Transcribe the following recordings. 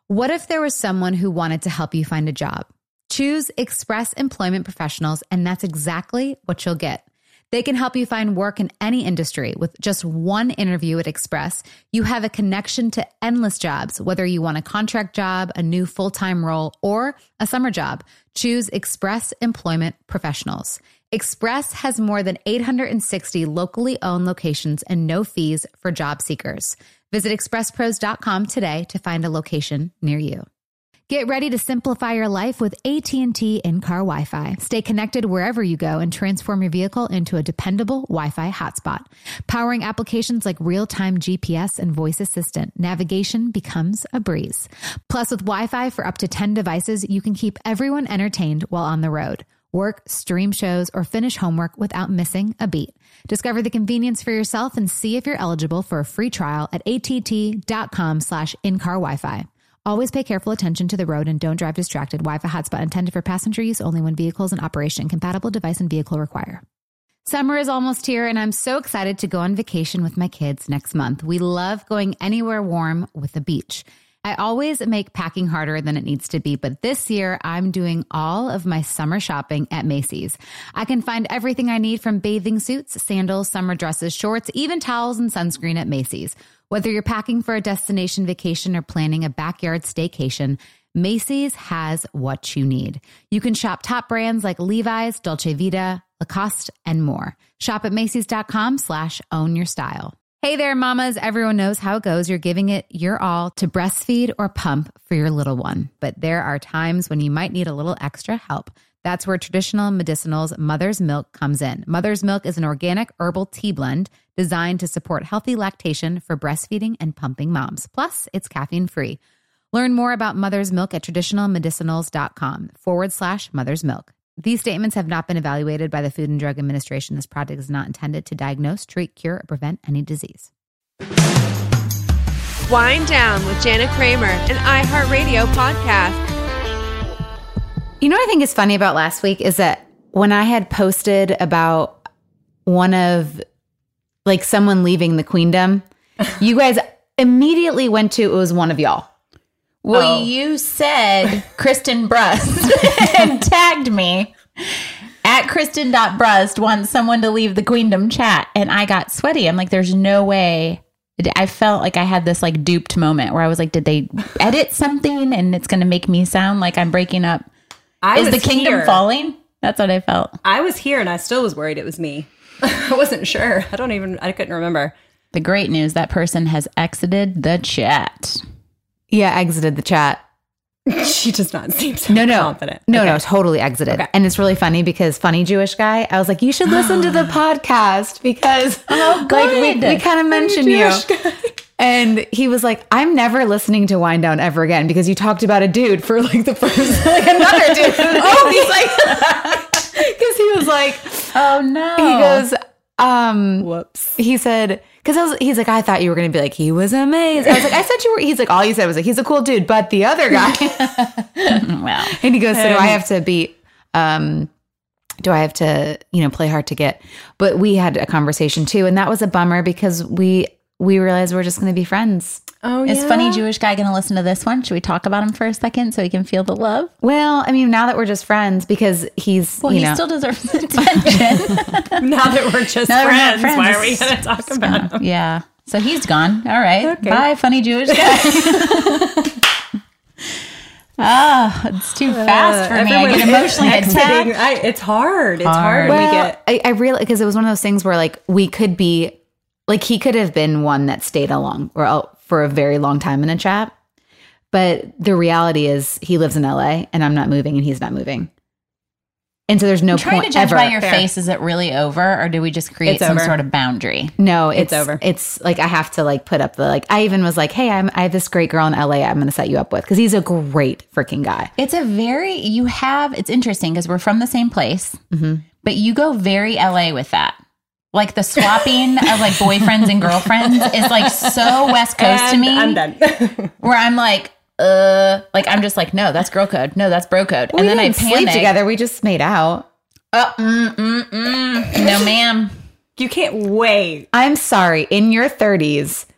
What if there was someone who wanted to help you find a job? Choose Express Employment Professionals, and that's exactly what you'll get. They can help you find work in any industry. With just one interview at Express, you have a connection to endless jobs, whether you want a contract job, a new full-time role, or a summer job. Choose Express Employment Professionals. Express has more than 860 locally owned locations and no fees for job seekers. Visit expresspros.com today to find a location near you. Get ready to simplify your life with AT&T in-car Wi-Fi. Stay connected wherever you go and transform your vehicle into a dependable Wi-Fi hotspot. Powering applications like real-time GPS and voice assistant, navigation becomes a breeze. Plus, with Wi-Fi for up to 10 devices, you can keep everyone entertained while on the road. Work, stream shows, or finish homework without missing a beat. Discover the convenience for yourself and see if you're eligible for a free trial at att.com/in-car Wi-Fi. Always pay careful attention to the road and don't drive distracted. Wi-Fi hotspot intended for passenger use only when vehicles in operation. Compatible device and vehicle require. Summer is almost here, and I'm so excited to go on vacation with my kids next month. We love going anywhere warm with the beach. I always make packing harder than it needs to be, but this year I'm doing all of my summer shopping at Macy's. I can find everything I need from bathing suits, sandals, summer dresses, shorts, even towels and sunscreen at Macy's. Whether you're packing for a destination vacation or planning a backyard staycation, Macy's has what you need. You can shop top brands like Levi's, Dolce Vita, Lacoste, and more. Shop at Macy's.com/ownyourstyle. Hey there, mamas. Everyone knows how it goes. You're giving it your all to breastfeed or pump for your little one. But there are times when you might need a little extra help. That's where Traditional Medicinal's Mother's Milk comes in. Mother's Milk is an organic herbal tea blend designed to support healthy lactation for breastfeeding and pumping moms. Plus, it's caffeine-free. Learn more about Mother's Milk at traditionalmedicinals.com/Mother's Milk. These statements have not been evaluated by the Food and Drug Administration. This product is not intended to diagnose, treat, cure, or prevent any disease. Wind Down with Jana Kramer, an iHeartRadio podcast. You know what I think is funny about last week is that when I had posted about one of, like, someone leaving the queendom, you guys immediately went to, it was one of y'all. Well, you said Kristen Brust and tagged me at Kristen.Brust wants someone to leave the Queendom chat. And I got sweaty. I'm like, there's no way. I felt like I had this like duped moment where I was like, did they edit something and it's going to make me sound like I'm breaking up? Is the kingdom falling? That's what I felt. I was here and I still was worried it was me. I wasn't sure. I couldn't remember. The great news, that person has exited the chat. Yeah, exited the chat. She does not seem so confident. No, totally exited. Okay. And it's really funny because Funny Jewish Guy, I was like, you should listen to the podcast because like we kind of mentioned you. And he was like, I'm never listening to Wind Down ever again because you talked about a dude for like the first, like another dude. Oh, he's like, because he was like, oh no. He goes, whoops. He said, he's like, I thought you were going to be like, he was amazing. I was like, I said you were. He's like, all you said was like, he's a cool dude, but the other guy. Well, and he goes, so do I have to be, play hard to get? But we had a conversation too. And that was a bummer because we realized we're just going to be friends. Oh, yeah. Is Funny Jewish Guy going to listen to this one? Should we talk about him for a second so he can feel the love? Well, I mean, now that we're just friends, because he still deserves attention. Now that we're just friends, why are we going to talk about him? Yeah. So he's gone. All right. Okay. Bye, Funny Jewish Guy. It's too fast for me. I get emotionally attacked. It's hard. It's hard. Well, I really, because it was one of those things where like we could be, like he could have been one that stayed along for a very long time in a chat. But the reality is he lives in LA and I'm not moving and he's not moving. And so there's no point ever. Trying to judge by your face, is it really over or do we just create some sort of boundary? No, it's over. It's like I have to like put up the like, I even was like, hey, I have this great girl in LA I'm going to set you up with because he's a great freaking guy. It's it's interesting because we're from the same place, but you go very LA with that. Like the swapping of like boyfriends and girlfriends is like so West Coast to me. I'm done. Where I'm like I'm just like, no, that's girl code. No, that's bro code. And then I sleep together. We just made out. No, ma'am. You can't wait. I'm sorry. In your 30s,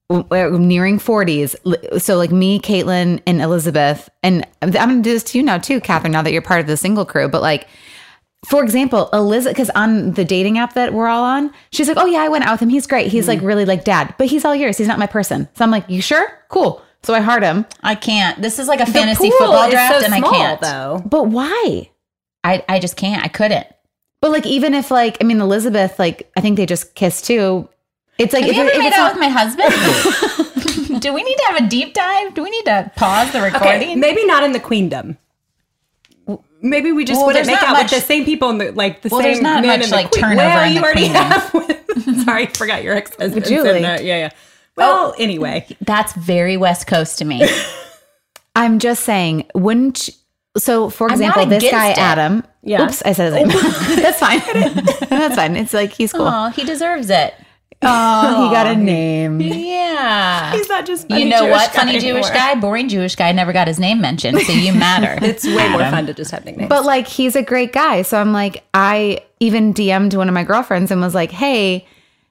we're nearing 40s. So like me, Caitlin, and Elizabeth, and I'm going to do this to you now too, Catherine, now that you're part of the single crew. But like, for example, Elizabeth, because on the dating app that we're all on, she's like, oh yeah, I went out with him. He's great. He's like really like dad, but he's all yours. He's not my person. So I'm like, you sure? Cool. So I heart him. I can't. This is like a fantasy football draft, and I can't. Though. But why? I just can't. I couldn't. But like, even if like, I mean, Elizabeth, like, I think they just kissed too. It's like, Have you ever made out with my husband? Do we need to have a deep dive? Do we need to pause the recording? Okay, maybe not in the queendom. Maybe we just wouldn't make out with the same people in the like the same. There's not men much in the like queen. turnover Well, in you the already queendom. have. Sorry, I forgot your ex-husband. Julie. Yeah. Well, anyway, That's very West Coast to me. I'm just saying, wouldn't you, so for I'm example, not this guy, against it. Adam, Yeah. oops, I said his name. That's fine. That's fine. It's like, he's cool. Oh, he deserves it. Oh, he got a name. Yeah. he's not just You funny know Jewish what? guy Funny Jewish anymore. guy, boring Jewish guy, never got his name mentioned. So you matter. It's way more fun to just have nicknames. But like, he's a great guy. So I'm like, I even DM'd one of my girlfriends and was like, hey,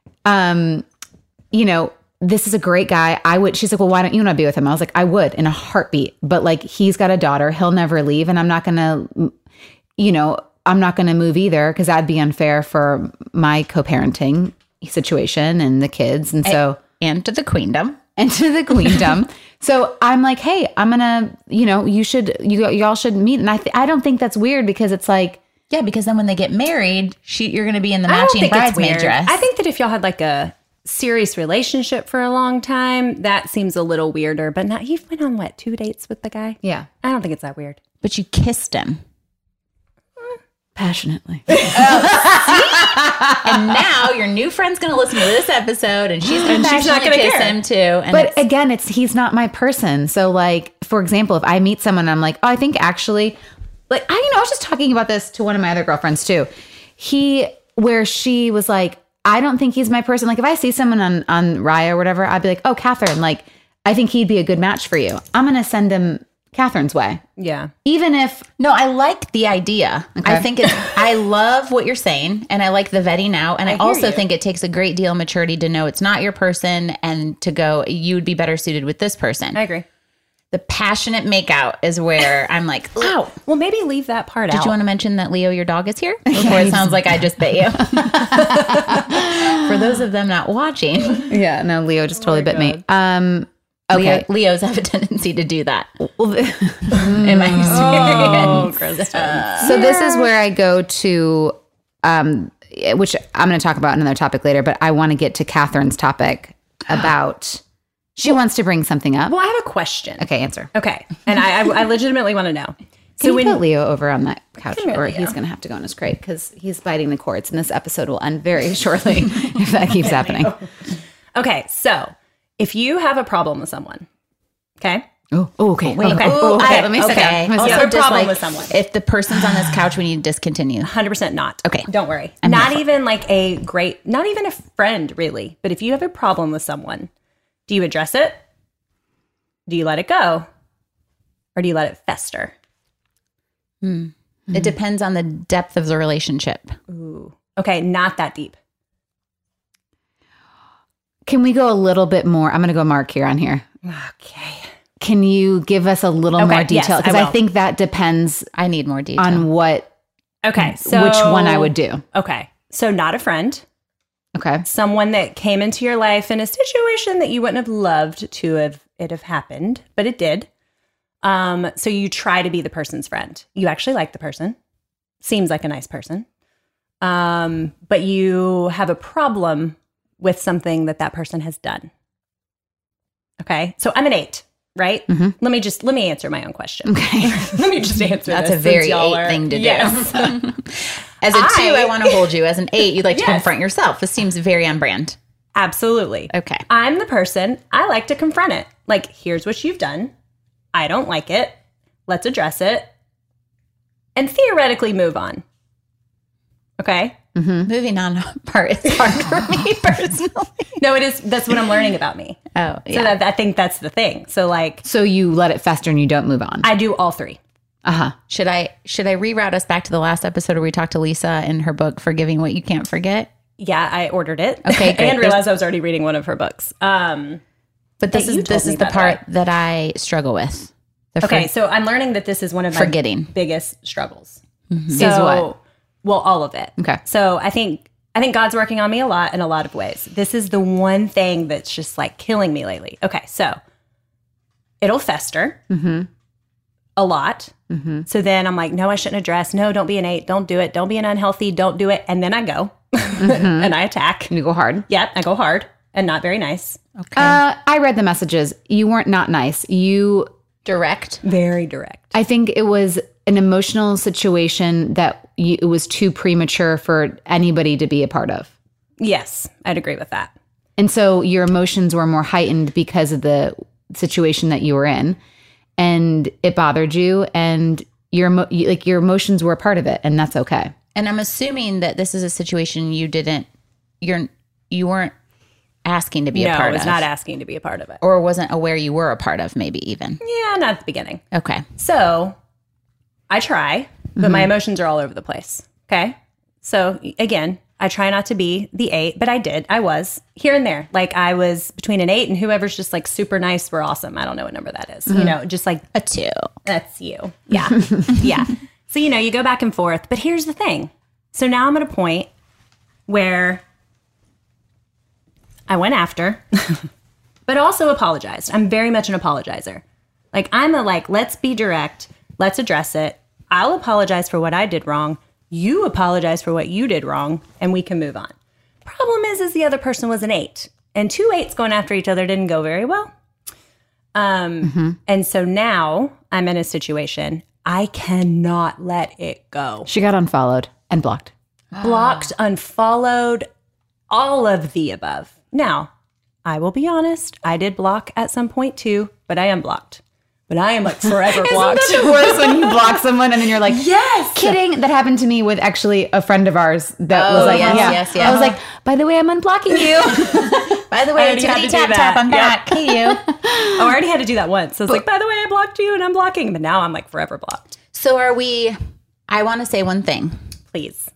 you know, this is a great guy. She's like, well, why don't you want to be with him? I was like, I would in a heartbeat, but like, he's got a daughter. He'll never leave. And I'm not going to, you know, I'm not going to move either, because that'd be unfair for my co-parenting situation and the kids. And so, And to the queendom. and to the queendom. So I'm like, hey, I'm going to, you know, y'all should meet. And I don't think that's weird, because it's like, Yeah, because then when they get married, you're going to be in the I don't matching think it's bridesmaid weird. dress. I think that if y'all had like a serious relationship for a long time, that seems a little weirder. But not, he went on what, 2 dates with the guy? yeah, I don't think it's that weird. But you kissed him. passionately. And now your new friend's going to listen to this episode, and she's going to she's not passionately gonna kiss care. him too. And But again, he's not my person. So like, for example, if I meet someone, I'm like, oh, I think actually, like, I was just talking about this to one of my other girlfriends too. Where she was like, I don't think he's my person. Like, if I see someone on Raya or whatever, I'd be like, oh, Catherine, like, I think he'd be a good match for you. I'm going to send him Catherine's way. Yeah. Even if, No, I like the idea. Okay. I think I love what you're saying, and I like the vetting out. And I also you. think it takes a great deal of maturity to know it's not your person, and to go, you would be better suited with this person. I agree. The passionate makeout is where I'm like, oh, Well, maybe leave that part out. did you want to mention that Leo, your dog, is here? Before it sounds like I just bit you. For those of them not watching, yeah, no, Leo just totally bit me. Okay. Leos have a tendency to do that. Well, In my experience. So this is where I go to, which I'm going to talk about another topic later, but I want to get to Catherine's topic about, she wants to bring something up. Well, I have a question. Okay, answer. Okay. And I legitimately want to know. Can you put Leo over on that couch, Come here, or Leo. he's going to have to go in his crate because he's biting the cords, and this episode will end very shortly if that keeps happening. Okay. So if you have a problem with someone, okay? Oh, okay. Wait, okay. ooh, Okay, let me sit down. Let me sit Also, down. have a problem with someone. If the person's on this couch, we need to discontinue. 100% not. Okay. Don't worry. I'm Not here for even like not even a friend, really. But if you have a problem with someone, do you address it? Do you let it go? Or do you let it fester? It depends on the depth of the relationship. Ooh. Okay, not that deep. Can we go a little bit more? I'm going to go Mark here on here. Okay. Can you give us a little Okay, more detail? yes, Because I I will. think that depends I need more detail. on what, Okay. So which one I would do. Okay. So not a friend. Okay. Someone that came into your life in a situation that you wouldn't have loved to have happened, but it did. So you try to be the person's friend. You actually like the person. Seems like a nice person. But you have a problem with something that person has done. Okay. So I'm an 8, right? Mhm. Let me answer my own question. Okay. Let me just answer That's this a very since y'all 8 are- thing to do. Yes. As a 2, I want to hold you. As an 8, you'd like to Yes. confront yourself. This seems very on brand. Absolutely. Okay. I'm the person, I like to confront it. Like, here's what you've done. I don't like it. Let's address it. And theoretically move on. Okay? Moving on part is hard for me personally. No, it is. That's what I'm learning about me. Oh, So yeah. I think that's the thing. So, like, So you let it fester and you don't move on. I do all 3. Uh-huh. Should I reroute us back to the last episode where we talked to Lisa in her book, Forgiving What You Can't Forget? Yeah, I ordered it. Okay, great. And realized I was already reading one of her books. But this is the part that I struggle with. So I'm learning that this is one of my forgetting biggest struggles. Mm-hmm. So, is what? Well, all of it. Okay. So I think God's working on me a lot in a lot of ways. This is the one thing that's just like killing me lately. Okay, so it'll fester a lot. Mm-hmm. So then I'm like, no, I shouldn't address. No, don't be an 8. Don't do it. Don't be an unhealthy. Don't do it. And then I go and I attack. And you go hard. Yep, I go hard and not very nice. Okay. I read the messages. You weren't not nice. You direct. Very direct. I think it was an emotional situation that it was too premature for anybody to be a part of. Yes, I'd agree with that. And so your emotions were more heightened because of the situation that you were in, and it bothered you, and your emotions were a part of it, and that's okay. And I'm assuming that this is a situation you weren't asking to be a part of. No, I was not asking to be a part of it. Or wasn't aware you were a part of, maybe even. Yeah, not at the beginning. Okay. So I try, but my emotions are all over the place. Okay. So again, I try not to be the 8, but I was here and there. Like I was between an 8 and whoever's just like super nice. We're awesome. I don't know what number that is. You know, just like a 2. That's you. Yeah. Yeah. So, you go back and forth, but here's the thing. So now I'm at a point where I went after, but also apologized. I'm very much an apologizer. Like let's be direct. Let's address it. I'll apologize for what I did wrong. You apologize for what you did wrong, and we can move on. Problem is the other person was an 8, and 2 8s going after each other didn't go very well. And so now I'm in a situation I cannot let it go. She got unfollowed and blocked. Blocked, unfollowed, all of the above. Now, I will be honest, I did block at some point too, but I unblocked. But I am like forever blocked. Isn't that the worst when you block someone and then you're like, yes, kidding? That happened to me with actually a friend of ours that was like, yes. I was like, by the way, I'm unblocking you. By the way, tap, I'm back. Hey, you. I already had to do that once. So I was like, by the way, I blocked you and I'm blocking. But now I'm like forever blocked. So I want to say one thing. Please.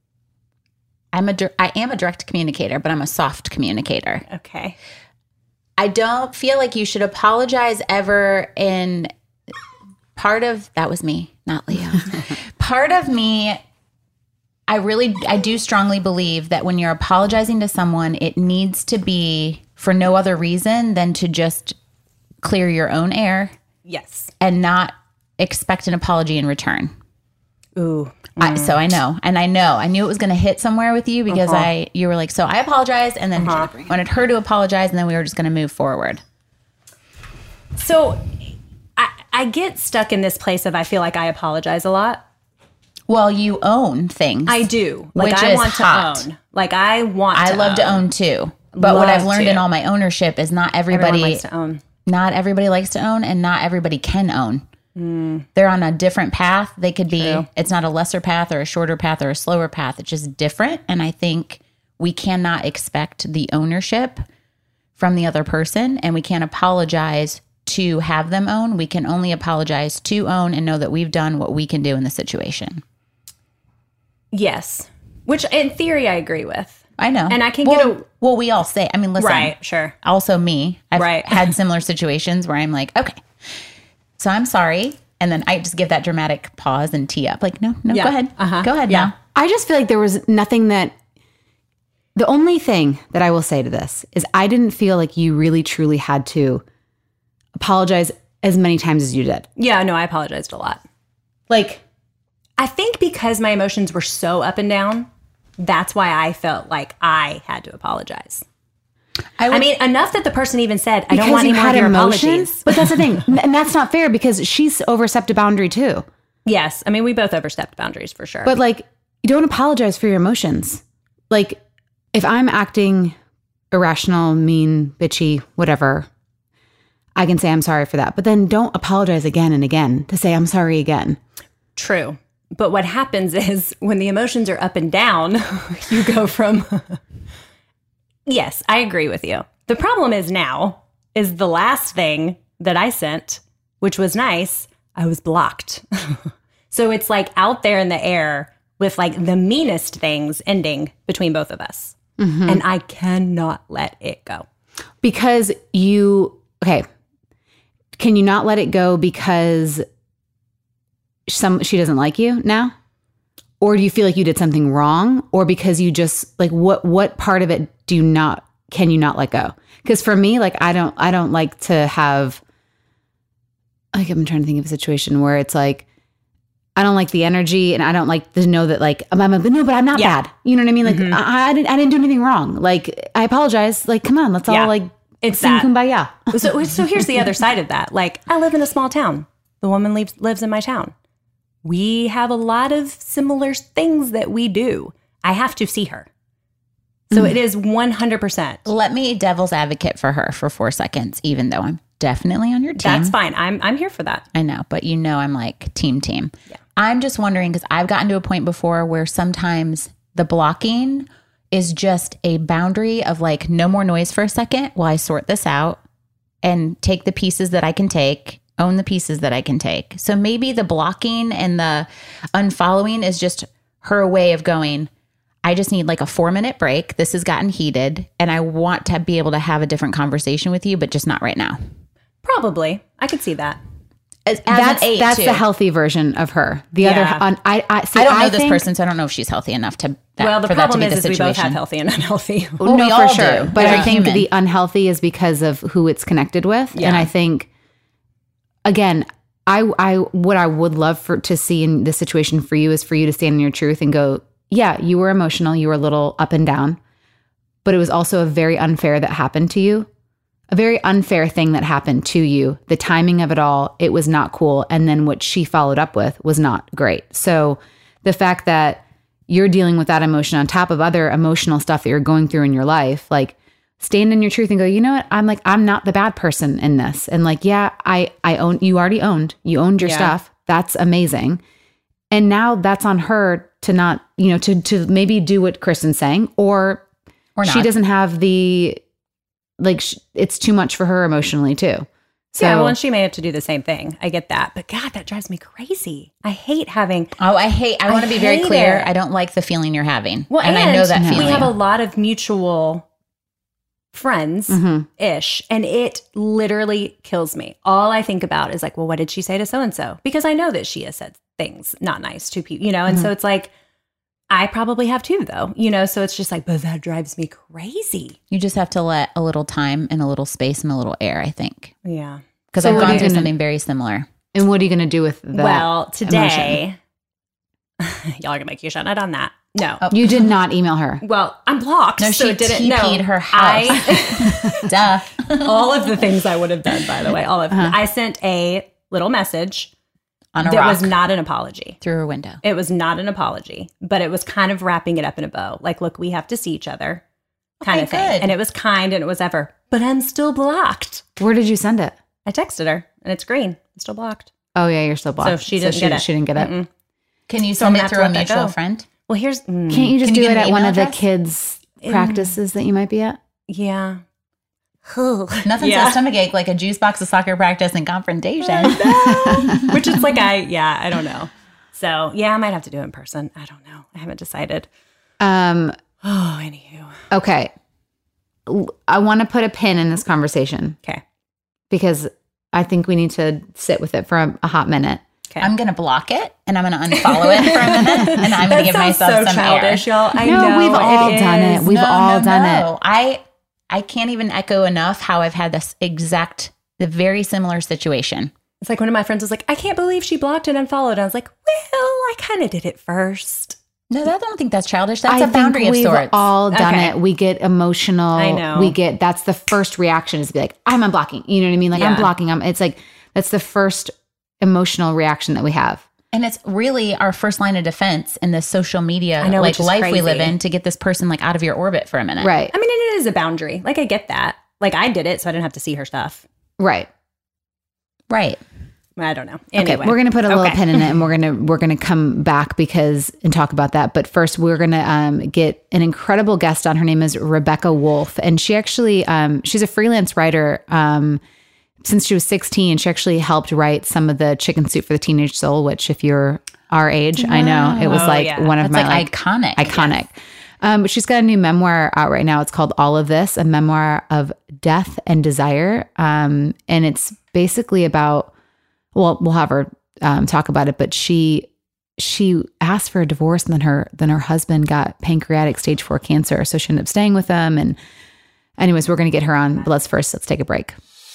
I am a direct communicator, but I'm a soft communicator. Okay. I don't feel like you should apologize ever in that was me, not Leo. Part of me, I do strongly believe that when you're apologizing to someone, it needs to be for no other reason than to just clear your own air. Yes. And not expect an apology in return. Ooh. So I know. And I knew it was going to hit somewhere with you because you were like, so I apologized and then wanted her to apologize and then we were just going to move forward. So I get stuck in this place of I feel like I apologize a lot. Well, you own things. I do. Like which I is want hot. to own. Like I want to I love to own too. But what I've learned in all my ownership is not everybody Everyone likes to own. Not everybody likes to own and not everybody can own. They're on a different path. They could be, it's not a lesser path or a shorter path or a slower path. It's just different. And I think we cannot expect the ownership from the other person and we can't apologize to have them own. We can only apologize to own and know that we've done what we can do in the situation. Yes. Which in theory I agree with. I know. And I can well, we all say, I mean, listen. Right, sure. Also me. I've had similar situations where I'm like, okay. So I'm sorry. And then I just give that dramatic pause and tee up. Like, no, go ahead. Go ahead now. I just feel like there was nothing the only thing that I will say to this is I didn't feel like you really truly had to apologize as many times as you did. Yeah, no, I apologized a lot. Like, I think because my emotions were so up and down, that's why I felt like I had to apologize. I mean, enough that the person even said, I don't want any more of your apologies. But that's the thing. And that's not fair because she's overstepped a boundary too. Yes. I mean, we both overstepped boundaries for sure. But like, you don't apologize for your emotions. Like, if I'm acting irrational, mean, bitchy, whatever, I can say I'm sorry for that. But then don't apologize again and again to say I'm sorry again. True. But what happens is when the emotions are up and down, you go from... Yes, I agree with you. The problem is now is the last thing that I sent, which was nice, I was blocked. So it's like out there in the air with like the meanest things ending between both of us. Mm-hmm. And I cannot let it go. Because can you not let it go because she doesn't like you now? Or do you feel like you did something wrong? Or because you just like, what part of it can you not let go? Because for me, like, I don't like to have, like, I'm trying to think of a situation where it's like, I don't like the energy, and I don't like to know that, like, no, but I'm not bad. You know what I mean? Like, I didn't do anything wrong. Like, I apologize. Like, come on, let's all like, it's sing kumbaya. So here's the other side of that. Like, I live in a small town. The woman lives in my town. We have a lot of similar things that we do. I have to see her. So it is 100%. Let me devil's advocate for her for 4 seconds, even though I'm definitely on your team. That's fine. I'm here for that. I know, but I'm like team. Yeah. I'm just wondering, because I've gotten to a point before where sometimes the blocking is just a boundary of like, no more noise for a second while I sort this out and take the pieces that I can take, own the pieces that I can take. So maybe the blocking and the unfollowing is just her way of going, I just need like a 4-minute break. This has gotten heated and I want to be able to have a different conversation with you, but just not right now. Probably. I could see that. That's the healthy version of her. The other, I don't know this person, so I don't know if she's healthy enough to. Well, the problem is we both have healthy and unhealthy. Well, no, we for all sure. do. But We're I think human. the unhealthy is because of who it's connected with, and I think, again, what I would love to see in this situation for you is for you to stand in your truth and go, yeah, you were emotional, you were a little up and down, but it was also a very unfair that happened to you. A very unfair thing that happened to you. The timing of it all, it was not cool. And then what she followed up with was not great. So the fact that you're dealing with that emotion on top of other emotional stuff that you're going through in your life, like, stand in your truth and go, you know what? I'm not the bad person in this. And like, yeah, I own, you already owned your stuff. That's amazing. And now that's on her to not, to maybe do what Kristen's saying, or she not. doesn't have the, like, it's too much for her emotionally too. So, yeah, well, and she may have to do the same thing. I get that. But God, that drives me crazy. I hate having... I want to be very clear. it. I don't like the feeling you're having. Well, and I know that feeling. We have a lot of mutual friends-ish, and it literally kills me. All I think about is like, well, what did she say to so-and-so? Because I know that she has said things not nice to people, and so it's like, I probably have too, though, so it's just like, but that drives me crazy. You just have to let a little time and a little space and a little air, I think. Yeah. Because I've gone through something very similar. And what are you going to do with that? Well, today, y'all are going to make you shut on that. No. Oh. You did not email her. Well, I'm blocked. No, so she didn't TP'd her house. Duh. All of the things I would have done, by the way, all of them. I sent a little message on a that rock was not an apology. Through her window. It was not an apology, but it was kind of wrapping it up in a bow. Like, look, we have to see each other kind of thing. Good. And it was kind and it was ever, but I'm still blocked. Where did you send it? I texted her and it's green. I'm still blocked. Oh, yeah, you're still blocked. So she didn't get it. She didn't get it. Mm-mm. Can you So I'm send gonna it have to through a let that mutual go. friend? Well, here's... Can't you just Can you do get it an at one email of the address? kids' practices that you might be at? Yeah. Nothing says stomachache like a juice box of soccer practice and confrontation. Which is like, I don't know. So, yeah, I might have to do it in person. I don't know. I haven't decided. Anywho. Okay. I want to put a pin in this conversation. Okay. Because I think we need to sit with it for a hot minute. Okay. I'm going to block it and I'm going to unfollow it for a minute and I'm going to give myself so some childish, air. y'all. I No, know we've all done it. We've all done it. I can't even echo enough how I've had the very similar situation. It's like one of my friends was like, I can't believe she blocked and unfollowed. I was like, well, I kind of did it first. No, I don't think that's childish. That's I a boundary think of we've sorts. all done Okay. it. We get emotional. I know. That's the first reaction is to be like, I'm unblocking. You know what I mean? Like, I'm Yeah. blocking. It's like, that's the first emotional reaction that we have. And it's really our first line of defense in this social media I know, like which is life we crazy. live in to get this person like out of your orbit for a minute. Right. I mean, and it is a boundary. Like, I get that. Like, I did it, so I didn't have to see her stuff. Right. Right. I don't know. Anyway. Okay, we're gonna put a little Okay. pin in it, and we're gonna come back and talk about that. But first, we're gonna get an incredible guest on. Her name is Rebecca Wolf, and she actually she's a freelance writer. Since she was 16, she actually helped write some of the Chicken Soup for the Teenage Soul, which, if you're our age, I know it was Oh, like yeah. one of That's my like iconic. iconic. But she's got a new memoir out right now. It's called All of This, a memoir of death and desire. And it's basically about, well, we'll have her talk about it, but she asked for a divorce, and then her husband got pancreatic stage 4 cancer. So she ended up staying with him. And anyways, we're going to get her on, but let's take a break.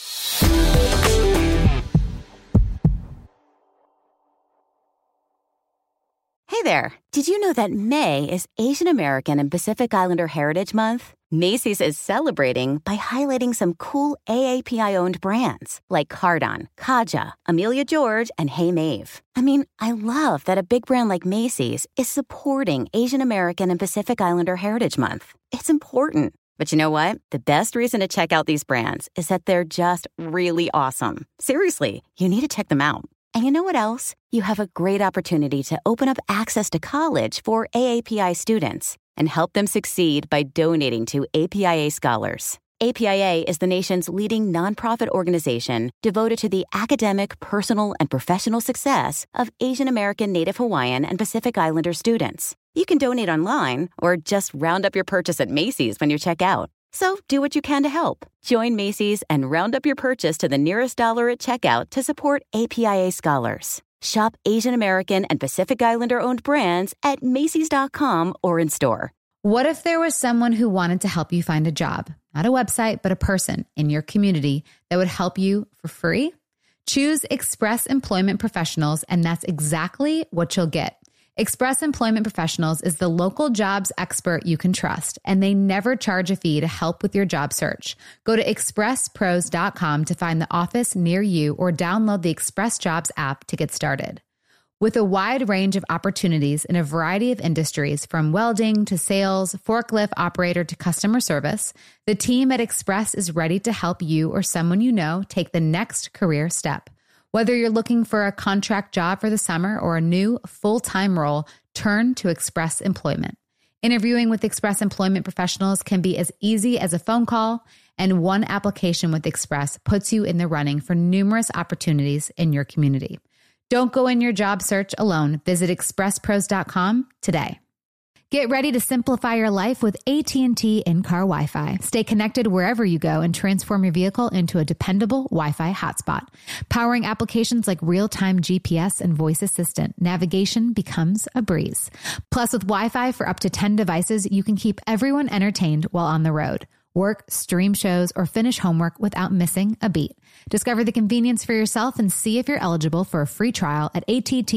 Hey there. Did you know that May is Asian American and Pacific Islander Heritage Month? Macy's is celebrating by highlighting some cool AAPI-owned brands like Cardon, Kaja, Amelia George, and Hey Mave. I mean, I love that a big brand like Macy's is supporting Asian American and Pacific Islander Heritage Month. It's important. But you know what? The best reason to check out these brands is that they're just really awesome. Seriously, you need to check them out. And you know what else? You have a great opportunity to open up access to college for AAPI students and help them succeed by donating to APIA Scholars. APIA is the nation's leading nonprofit organization devoted to the academic, personal, and professional success of Asian American, Native Hawaiian, and Pacific Islander students. You can donate online or just round up your purchase at Macy's when you check out. So do what you can to help. Join Macy's and round up your purchase to the nearest dollar at checkout to support APIA Scholars. Shop Asian American and Pacific Islander-owned brands at Macys.com or in store. What if there was someone who wanted to help you find a job? Not a website, but a person in your community that would help you for free? Choose Express Employment Professionals, and that's exactly what you'll get. Express Employment Professionals is the local jobs expert you can trust, and they never charge a fee to help with your job search. Go to expresspros.com to find the office near you or download the Express Jobs app to get started. With a wide range of opportunities in a variety of industries, from welding to sales, forklift operator to customer service, the team at Express is ready to help you or someone you know take the next career step. Whether you're looking for a contract job for the summer or a new full-time role, turn to Express Employment. Interviewing with Express Employment Professionals can be as easy as a phone call, and one application with Express puts you in the running for numerous opportunities in your community. Don't go in your job search alone. Visit expresspros.com today. Get ready to simplify your life with AT&T in-car Wi-Fi. Stay connected wherever you go and transform your vehicle into a dependable Wi-Fi hotspot. Powering applications like real-time GPS and voice assistant, navigation becomes a breeze. Plus, with Wi-Fi for up to 10 devices, you can keep everyone entertained while on the road. Work, stream shows, or finish homework without missing a beat. Discover the convenience for yourself and see if you're eligible for a free trial at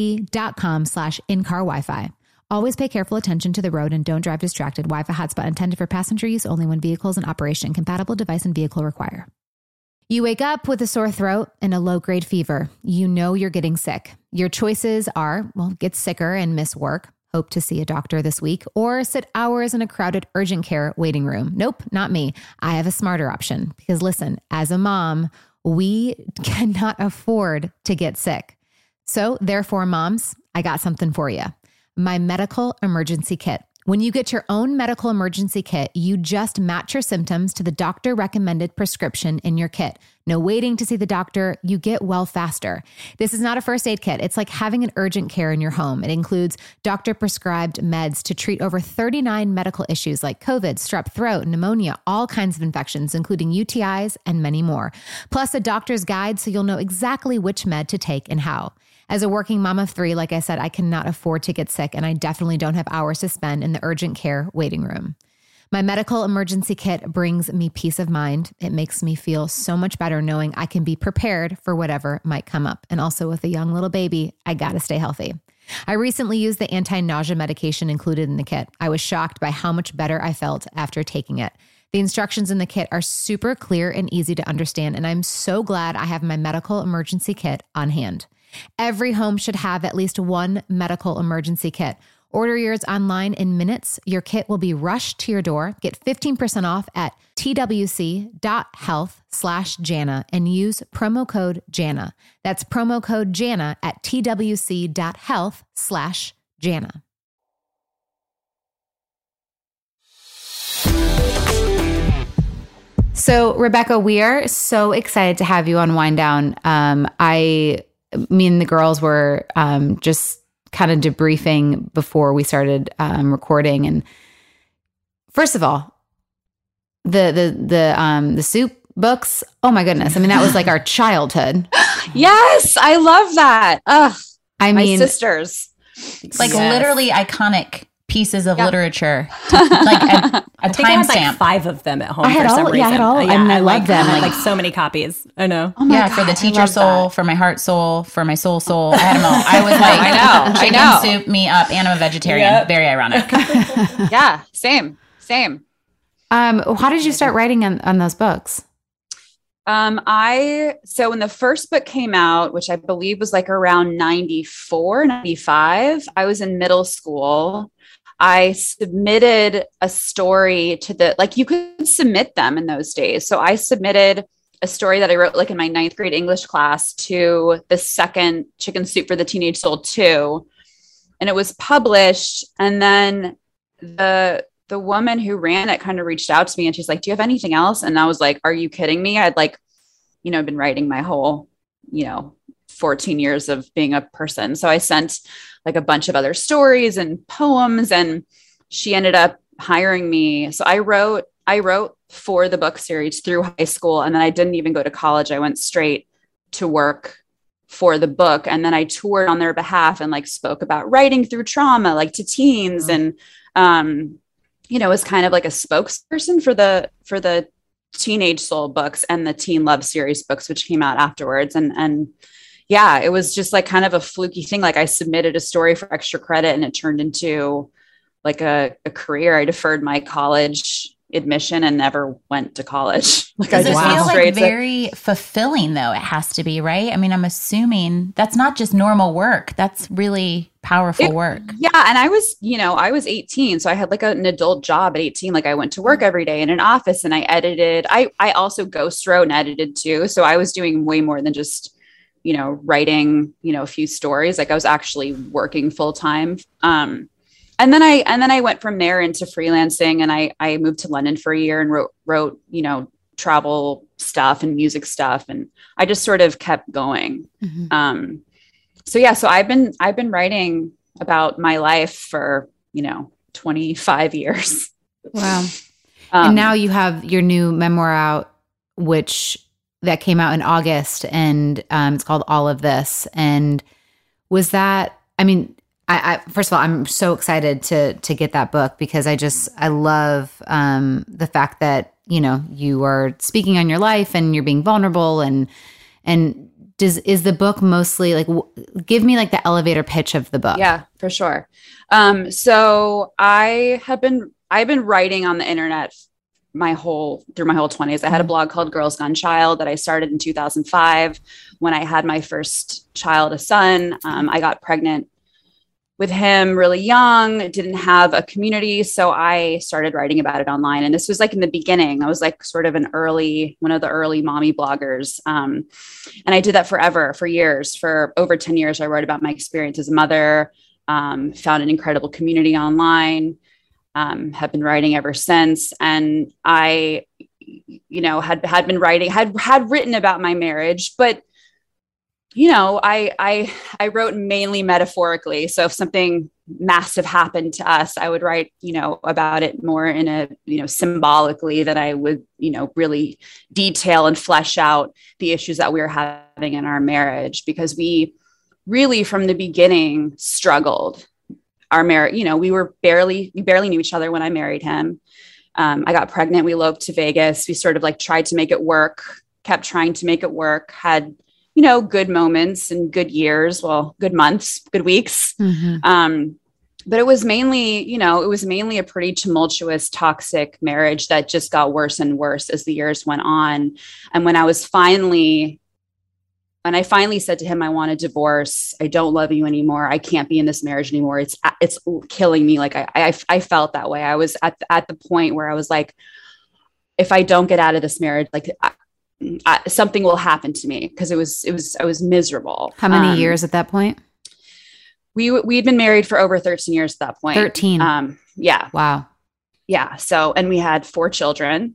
att.com/in-car Wi-Fi. Always pay careful attention to the road and don't drive distracted. Wi-Fi hotspot intended for passenger use only when vehicles in operation. Compatible device and vehicle require. You wake up with a sore throat and a low-grade fever. You know you're getting sick. Your choices are, well, get sicker and miss work. Hope to see a doctor this week, or sit hours in a crowded urgent care waiting room. Nope, not me. I have a smarter option because listen, as a mom, we cannot afford to get sick. So therefore, moms, I got something for you. My medical emergency kit. When you get your own medical emergency kit, you just match your symptoms to the doctor-recommended prescription in your kit. No waiting to see the doctor. You get well faster. This is not a first aid kit. It's like having an urgent care in your home. It includes doctor-prescribed meds to treat over 39 medical issues like COVID, strep throat, pneumonia, all kinds of infections, including UTIs and many more. Plus a doctor's guide so you'll know exactly which med to take and how. As a working mom of 3, like I said, I cannot afford to get sick, and I definitely don't have hours to spend in the urgent care waiting room. My medical emergency kit brings me peace of mind. It makes me feel so much better knowing I can be prepared for whatever might come up. And also with a young little baby, I gotta stay healthy. I recently used the anti-nausea medication included in the kit. I was shocked by how much better I felt after taking it. The instructions in the kit are super clear and easy to understand, and I'm so glad I have my medical emergency kit on hand. Every home should have at least one medical emergency kit. Order yours online in minutes. Your kit will be rushed to your door. Get 15% off at twc.health/Jana and use promo code Jana. That's promo code Jana at twc.health/Jana. So, Rebecca, we are so excited to have you on Wind Down. Me and the girls were just kind of debriefing before we started recording. And, first of all, the soup books. Oh my goodness. I mean, that was like our childhood. Yes. I love that. Ugh. I My mean, sisters. Like Yes. literally iconic pieces of Yeah. literature. Like a I think I had like timestamp. 5 of them at home. I had for some all- yeah, I reason. had all- I mean, I love them, I had like- like so many copies. I know. Oh my Yeah, God, for the I teacher love soul, that. for my heart soul, for my soul. I had them all. I was like, I know. chicken soup me up, and I'm a vegetarian. Yep. Very ironic. Yeah. Same. how did you start writing on those books? So when the first book came out, which I believe was like around 94, 95, I was in middle school. I submitted a story to like you could submit them in those days. So I submitted a story that I wrote like in my 9th grade English class to the second Chicken Soup for the Teenage Soul 2. And it was published. And then the woman who ran it kind of reached out to me and she's like, do you have anything else? And I was like, are you kidding me? I'd like, been writing my whole, 14 years of being a person. So I sent like a bunch of other stories and poems and she ended up hiring me. So I wrote for the book series through high school. And then I didn't even go to college. I went straight to work for the book. And then I toured on their behalf and like spoke about writing through trauma, like to teens and, was kind of like a spokesperson for the Teenage Soul books and the Teen Love series books, which came out afterwards. And yeah, it was just like kind of a fluky thing. Like I submitted a story for extra credit and it turned into like a career. I deferred my college admission and never went to college. Like I Does it just feel went like straight to- very fulfilling though? It has to be, right? I mean, I'm assuming that's not just normal work. That's really powerful work. Yeah. And I was 18. So I had like an adult job at 18. Like I went to work every day in an office and I edited. I also ghost wrote and edited too. So I was doing way more than just, writing, a few stories. Like I was actually working full time. And then I went from there into freelancing and I moved to London for a year and wrote, travel stuff and music stuff. And I just sort of kept going. Mm-hmm. So I've been writing about my life for, 25 years. Wow. And now you have your new memoir out, that came out in August and it's called All of This. And was that, I mean, I first of all, I'm so excited to get that book because I love the fact that, you are speaking on your life and you're being vulnerable and is the book mostly like, give me like the elevator pitch of the book. Yeah, for sure. So I've been writing on the internet through my whole 20s. I had a blog called Girls Gone Child that I started in 2005 when I had my first child, a son. I got pregnant with him really young, didn't have a community. So I started writing about it online. And this was like in the beginning, I was like sort of one of the early mommy bloggers. And I did that for years, for over 10 years. I wrote about my experience as a mother, found an incredible community online, have been writing ever since. And I, had been writing, had written about my marriage, but I wrote mainly metaphorically. So if something massive happened to us, I would write, about it more in a, symbolically that I would, really detail and flesh out the issues that we were having in our marriage, because we really from the beginning struggled. Our marriage, we barely knew each other when I married him. I got pregnant. We eloped to Vegas. We sort of like tried to make it work, kept trying to make it work, had good moments and good years, good months, good weeks. Mm-hmm. But it was mainly a pretty tumultuous, toxic marriage that just got worse and worse as the years went on. And when I finally said to him, I want a divorce. I don't love you anymore. I can't be in this marriage anymore. It's killing me. Like I felt that way. I was at the point where I was like, if I don't get out of this marriage, like something will happen to me, because I was miserable. How many years at that point? We'd been married for over 13 years at that point. 13. Yeah. Wow. Yeah. So, and we had 4 children.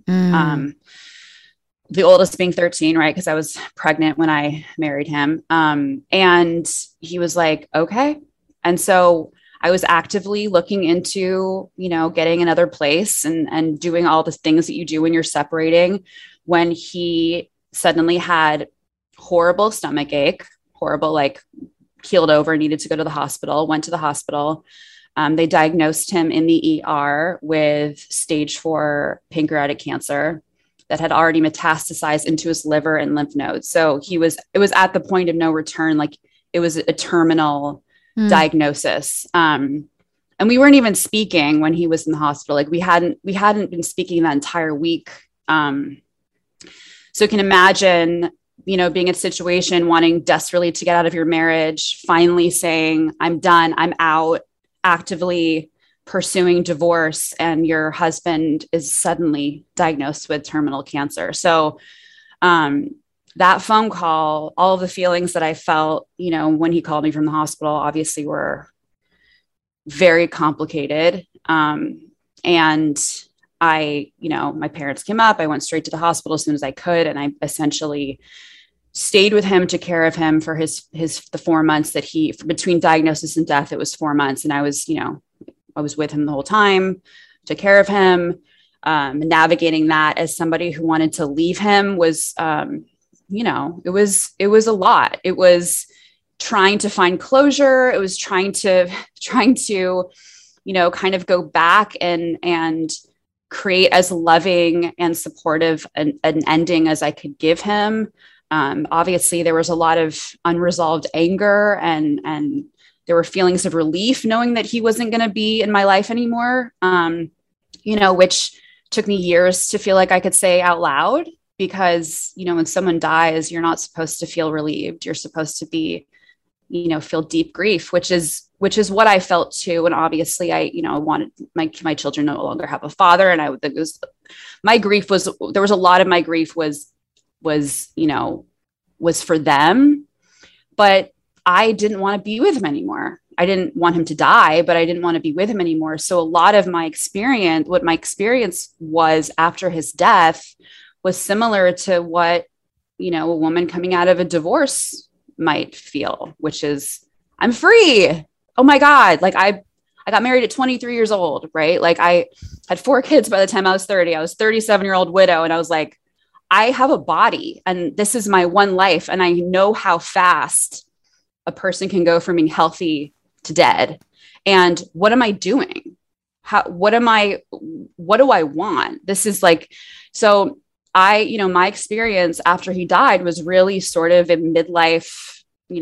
The oldest being 13, right? Because I was pregnant when I married him. And he was like, okay. And so I was actively looking into, you know, getting another place and doing all the things that you do when you're separating, when he suddenly had horrible stomach ache, horrible, like keeled over, needed to go to the hospital, went to the hospital. They diagnosed him in the ER with stage 4 pancreatic cancer that had already metastasized into his liver and lymph nodes. So it was at the point of no return. Like it was a terminal diagnosis. And we weren't even speaking when he was in the hospital. Like we hadn't been speaking that entire week. So you can imagine, you know, being in a situation, wanting desperately to get out of your marriage, finally saying, I'm done, I'm out, actively pursuing divorce, and your husband is suddenly diagnosed with terminal cancer. So that phone call, all of the feelings that I felt, you know, when he called me from the hospital, obviously were very complicated. And I, you know, my parents came up, I went straight to the hospital as soon as I could. And I essentially stayed with him, took care of him for the 4 months that between diagnosis and death, it was 4 months. And I was, you know, I was with him the whole time, took care of him. Navigating that as somebody who wanted to leave him was, you know, it was a lot. It was trying to find closure. It was trying to, you know, kind of go back and create as loving and supportive an ending as I could give him. Obviously there was a lot of unresolved anger and there were feelings of relief knowing that he wasn't going to be in my life anymore. You know, which took me years to feel like I could say out loud, because, you know, when someone dies, you're not supposed to feel relieved. You're supposed to be, you know, feel deep grief, which is what I felt too. And obviously I, you know, wanted my children no longer have a father. And my grief was, there was a lot of my grief was, you know, was for them, but I didn't want to be with him anymore. I didn't want him to die, but I didn't want to be with him anymore. So a lot of my experience, what my experience was after his death, was similar to what, you know, a woman coming out of a divorce might feel, which is, I'm free. Oh my God. Like I got married at 23 years old, right? Like I had 4 kids by the time I was 30. I was 37-year-old widow. And I was like, I have a body and this is my one life. And I know how fast a person can go from being healthy to dead. And what am I doing? What do I want? This is like, so you know, my experience after he died was really sort of a midlife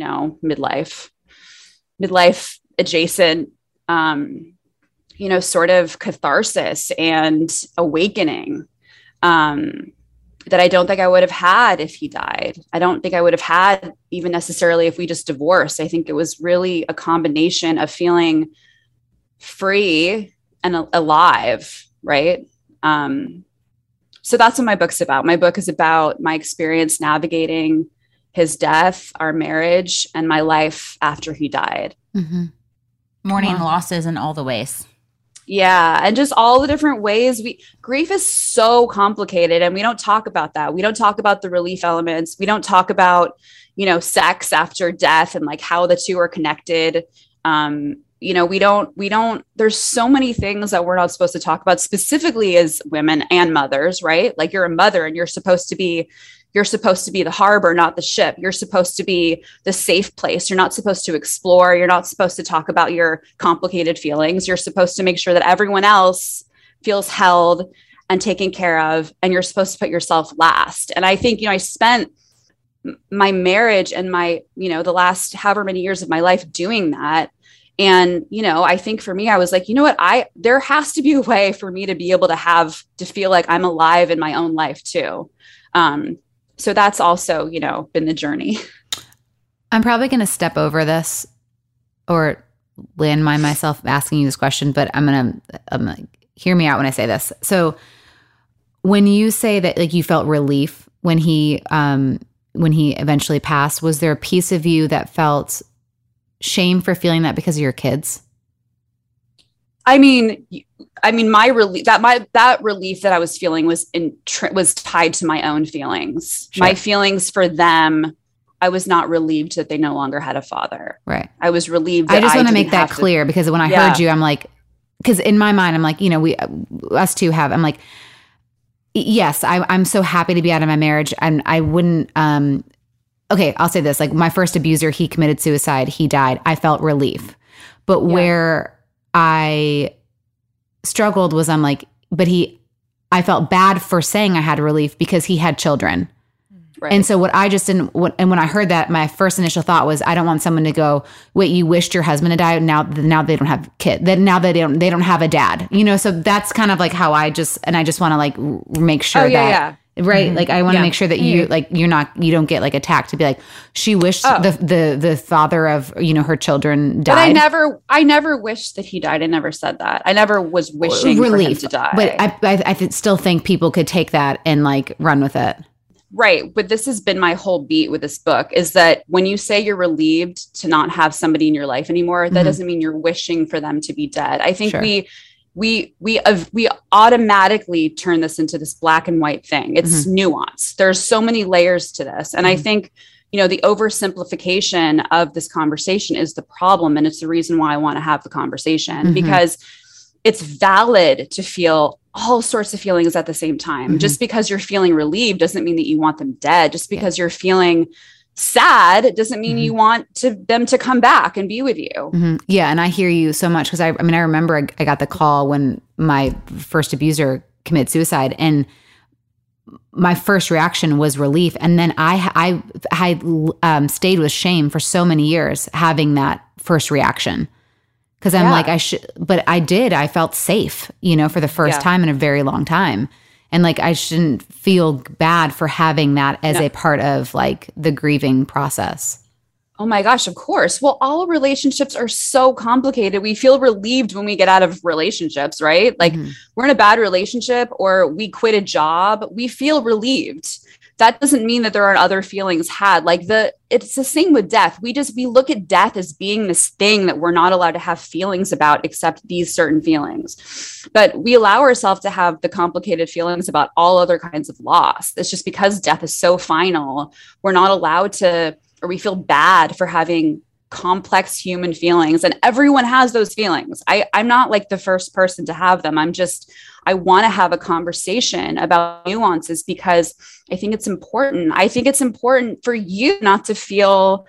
adjacent, you know, sort of catharsis and awakening, that I don't think I would have had if he died. I don't think I would have had even necessarily if we just divorced. I think it was really a combination of feeling free and alive. Right. So that's what my book's about. My book is about my experience navigating his death, our marriage, and my life after he died. Mm-hmm. Mourning losses in all the ways. Yeah. And just all the different ways grief is so complicated and we don't talk about that. We don't talk about the relief elements. We don't talk about, you know, sex after death and like how the two are connected. You know, we don't, there's so many things that we're not supposed to talk about specifically as women and mothers, right? Like you're a mother and you're supposed to be the harbor, not the ship. You're supposed to be the safe place. You're not supposed to explore. You're not supposed to talk about your complicated feelings. You're supposed to make sure that everyone else feels held and taken care of. And you're supposed to put yourself last. And I think, you know, I spent my marriage and my, you know, the last however many years of my life doing that. And, you know, I think for me, I was like, you know what, there has to be a way for me to be able to feel like I'm alive in my own life too. So that's also, you know, been the journey. I'm probably going to step over this or landmine myself asking you this question, but I'm going to hear me out when I say this. So when you say that like you felt relief when he eventually passed, was there a piece of you that felt shame for feeling that because of your kids? I mean, my relief that relief that I was feeling was tied to my own feelings. Sure. My feelings for them I was not relieved that they no longer had a father. Right. I was relieved. That I just want to didn't make that have clear, because when I heard you, I'm like, because in my mind, I'm like, you know, us two have, I'm like, yes, I'm so happy to be out of my marriage. And I wouldn't, okay, I'll say this, like my first abuser, he committed suicide. He died. I felt relief. But where I struggled was I'm like, I felt bad for saying I had relief because he had children. Right. And so what I just didn't, and when I heard that, my first initial thought was, I don't want someone to go, wait, you wished your husband had died. Now they don't have kids. Then now they don't have a dad, you know? So that's kind of like how I just want to like make sure that, right. Mm-hmm. Like I want to make sure that you, like, you don't get like attacked to be like, she wished the father of, you know, her children died. But I never wished that he died. I never said that. I never was wishing for him to die. But I still think people could take that and like run with it. Right. But this has been my whole beat with this book, is that when you say you're relieved to not have somebody in your life anymore, that doesn't mean you're wishing for them to be dead. I think we automatically turn this into this black and white thing. It's nuance. There's so many layers to this. And I think, you know, the oversimplification of this conversation is the problem. And it's the reason why I want to have the conversation, because it's valid to feel all sorts of feelings at the same time. Just because you're feeling relieved doesn't mean that you want them dead. Just because you're feeling sad doesn't mean you want them to come back and be with you. Yeah. And I hear you so much, because I remember I got the call when my first abuser committed suicide, and my first reaction was relief. And then I stayed with shame for so many years having that first reaction. Because I'm like, but I felt safe, you know, for the first time in a very long time. And like, I shouldn't feel bad for having that as a part of like the grieving process. Oh my gosh, of course. Well, all relationships are so complicated. We feel relieved when we get out of relationships, right? Like we're in a bad relationship or we quit a job, we feel relieved. That doesn't mean that there aren't other feelings had. Like it's the same with death. We look at death as being this thing that we're not allowed to have feelings about, except these certain feelings. But we allow ourselves to have the complicated feelings about all other kinds of loss. It's just because death is so final, we're not allowed to, or we feel bad for having complex human feelings. And everyone has those feelings. I'm not like the first person to have them. I want to have a conversation about nuances, because I think it's important. I think it's important for you not to feel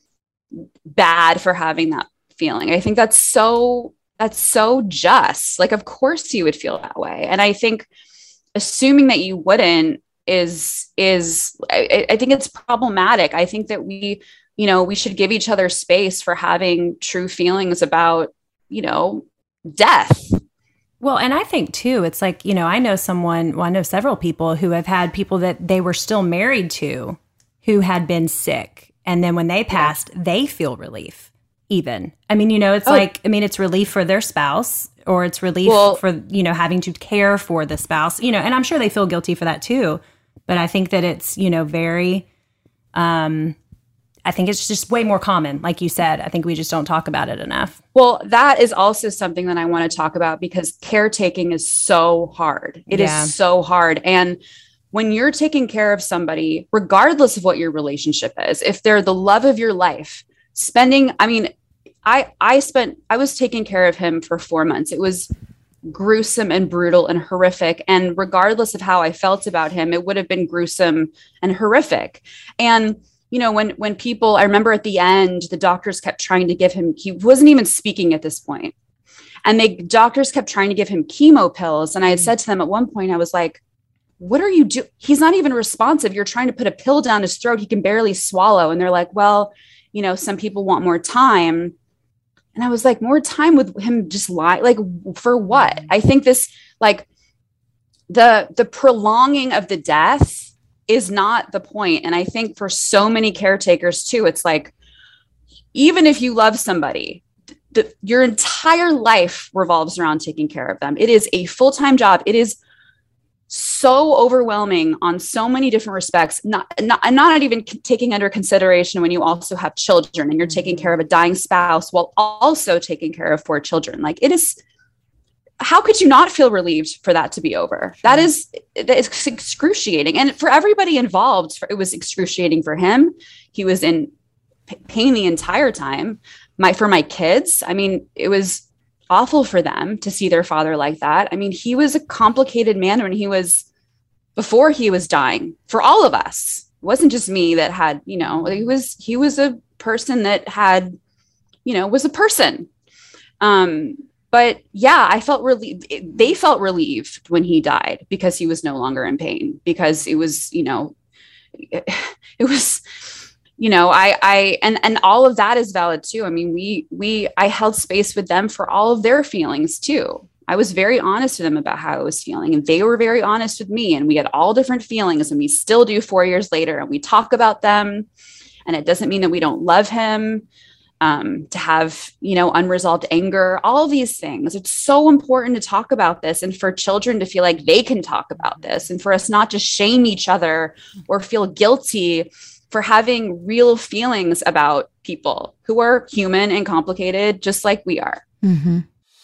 bad for having that feeling. I think that's so just. Like, of course you would feel that way. And I think assuming that you wouldn't is I think it's problematic. I think that we should give each other space for having true feelings about, you know, death. Well, and I think too, it's like, you know, I know several people who have had people that they were still married to who had been sick. And then when they passed, they feel relief even. I mean, you know, it's it's relief for their spouse, or it's relief for, you know, having to care for the spouse, you know, and I'm sure they feel guilty for that too. But I think that it's, you know, very, I think it's just way more common. Like you said, I think we just don't talk about it enough. Well, that is also something that I want to talk about, because caretaking is so hard. It is so hard. And when you're taking care of somebody, regardless of what your relationship is, if they're the love of your life, I was taking care of him for 4 months. It was gruesome and brutal and horrific. And regardless of how I felt about him, it would have been gruesome and horrific. And you know, when people, I remember at the end, the doctors kept trying to give him, he wasn't even speaking at this point. And doctors kept trying to give him chemo pills. And I had said to them at one point, I was like, what are you doing? He's not even responsive. You're trying to put a pill down his throat. He can barely swallow. And they're like, well, you know, some people want more time. And I was like, more time with him just like, for what? I think this, like the prolonging of the death is not the point. And I think for so many caretakers too, it's like, even if you love somebody, your entire life revolves around taking care of them. It is a full-time job. It is so overwhelming on so many different respects. I'm not even taking under consideration when you also have children and you're taking care of a dying spouse while also taking care of 4 children. Like, it is how could you not feel relieved for that to be over? Sure. That is excruciating. And for everybody involved, it was excruciating for him. He was in pain the entire time. For my kids, I mean, it was awful for them to see their father like that. I mean, he was a complicated man before he was dying for all of us. It wasn't just me that had, he was a person that had, was a person. But yeah, I felt relieved. They felt relieved when he died because he was no longer in pain, because it was, and all of that is valid too. I mean, I held space with them for all of their feelings too. I was very honest with them about how I was feeling, and they were very honest with me, and we had all different feelings, and we still do 4 years later, and we talk about them. And it doesn't mean that we don't love him. To have, unresolved anger, all of these things. It's so important to talk about this, and for children to feel like they can talk about this, and for us not to shame each other or feel guilty for having real feelings about people who are human and complicated, just like we are. Mm-hmm.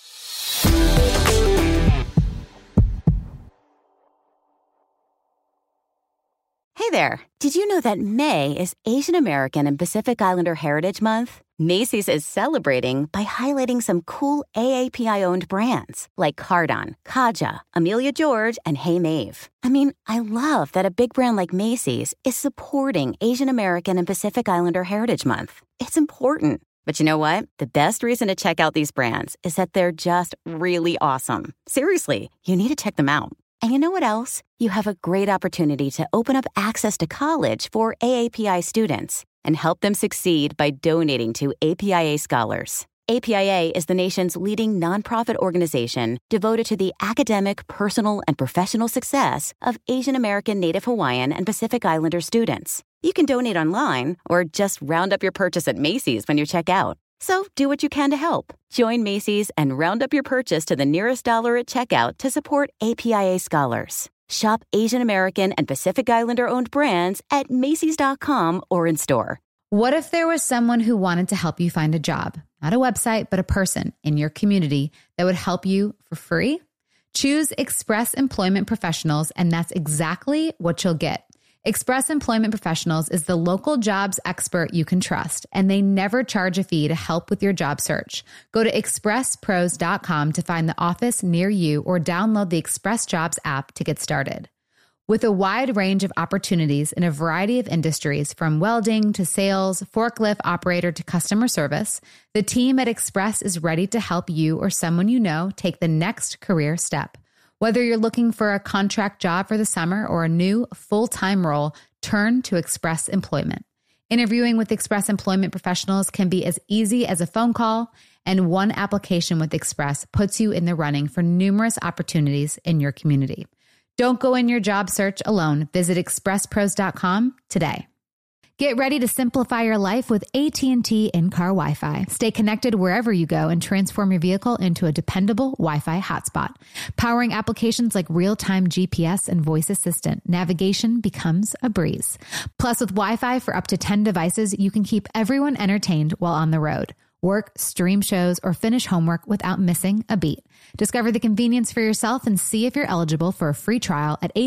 Hey there. Did you know that May is Asian American and Pacific Islander Heritage Month? Macy's is celebrating by highlighting some cool AAPI-owned brands like Cardon, Kaja, Amelia George, and Hey Mave. I mean, I love that a big brand like Macy's is supporting Asian American and Pacific Islander Heritage Month. It's important. But you know what? The best reason to check out these brands is that they're just really awesome. Seriously, you need to check them out. And you know what else? You have a great opportunity to open up access to college for AAPI students and help them succeed by donating to APIA Scholars. APIA is the nation's leading nonprofit organization devoted to the academic, personal, and professional success of Asian American, Native Hawaiian, and Pacific Islander students. You can donate online or just round up your purchase at Macy's when you check out. So do what you can to help. Join Macy's and round up your purchase to the nearest dollar at checkout to support APIA Scholars. Shop Asian American and Pacific Islander-owned brands at Macys.com or in store. What if there was someone who wanted to help you find a job? Not a website, but a person in your community that would help you for free? Choose Express Employment Professionals, and that's exactly what you'll get. Express Employment Professionals is the local jobs expert you can trust, and they never charge a fee to help with your job search. Go to expresspros.com to find the office near you or download the Express Jobs app to get started. With a wide range of opportunities in a variety of industries, from welding to sales, forklift operator to customer service, the team at Express is ready to help you or someone you know take the next career step. Whether you're looking for a contract job for the summer or a new full-time role, turn to Express Employment. Interviewing with Express Employment Professionals can be as easy as a phone call, and one application with Express puts you in the running for numerous opportunities in your community. Don't go in your job search alone. Visit expresspros.com today. Get ready to simplify your life with AT&T in-car Wi-Fi. Stay connected wherever you go and transform your vehicle into a dependable Wi-Fi hotspot. Powering applications like real-time GPS and voice assistant, navigation becomes a breeze. Plus, with Wi-Fi for up to 10 devices, you can keep everyone entertained while on the road. Work, stream shows, or finish homework without missing a beat. Discover the convenience for yourself and see if you're eligible for a free trial at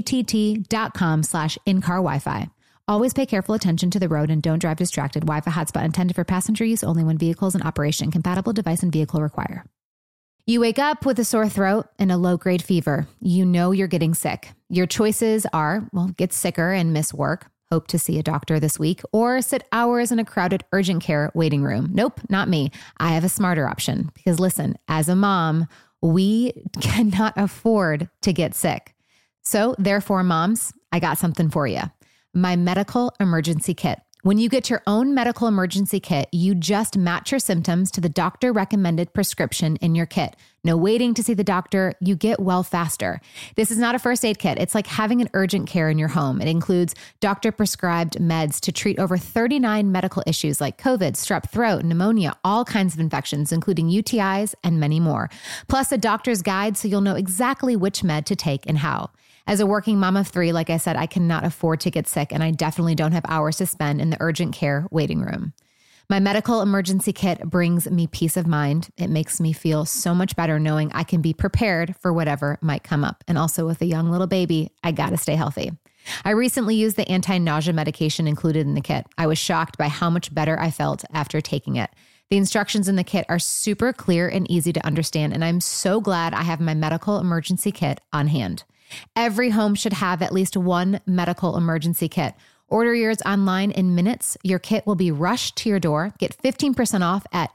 att.com/in-car Wi-Fi. Always pay careful attention to the road and don't drive distracted. Wi-Fi hotspot intended for passenger use only when vehicles in operation. Compatible device and vehicle require. You wake up with a sore throat and a low-grade fever. You know you're getting sick. Your choices are, get sicker and miss work. Hope to see a doctor this week, or sit hours in a crowded urgent care waiting room. Nope, not me. I have a smarter option because listen, as a mom, we cannot afford to get sick. So therefore, moms, I got something for you. My medical emergency kit. When you get your own medical emergency kit, you just match your symptoms to the doctor-recommended prescription in your kit. No waiting to see the doctor. You get well faster. This is not a first aid kit. It's like having an urgent care in your home. It includes doctor-prescribed meds to treat over 39 medical issues like COVID, strep throat, pneumonia, all kinds of infections, including UTIs and many more. Plus a doctor's guide so you'll know exactly which med to take and how. As a working mom of 3, like I said, I cannot afford to get sick, and I definitely don't have hours to spend in the urgent care waiting room. My medical emergency kit brings me peace of mind. It makes me feel so much better knowing I can be prepared for whatever might come up. And also with a young little baby, I got to stay healthy. I recently used the anti-nausea medication included in the kit. I was shocked by how much better I felt after taking it. The instructions in the kit are super clear and easy to understand, and I'm so glad I have my medical emergency kit on hand. Every home should have at least one medical emergency kit. Order yours online in minutes. Your kit will be rushed to your door. Get 15% off at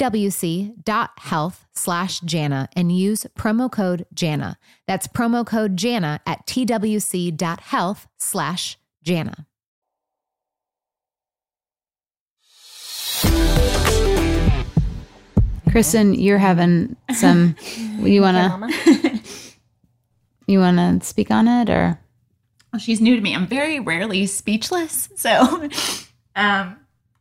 twc.health/Jana and use promo code Jana. That's promo code Jana at twc.health/Jana. Kristen, you're having some, you want to speak on it or? Well, she's new to me. I'm very rarely speechless. So I'm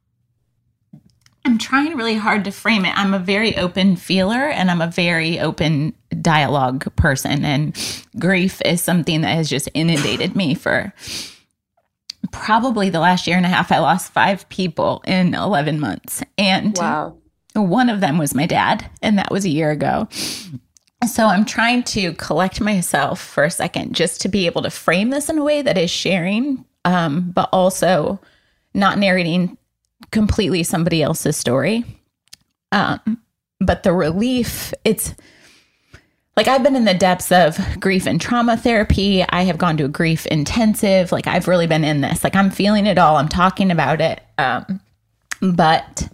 trying really hard to frame it. I'm a very open feeler and I'm a very open dialogue person. And grief is something that has just inundated me for probably the last year and a half. I lost 5 people in 11 months. And wow. One of them was my dad. And that was a year ago. So I'm trying to collect myself for a second just to be able to frame this in a way that is sharing, but also not narrating completely somebody else's story. But the relief, it's like I've been in the depths of grief and trauma therapy. I have gone to a grief intensive. Like I've really been in this. Like I'm feeling it all. I'm talking about it. But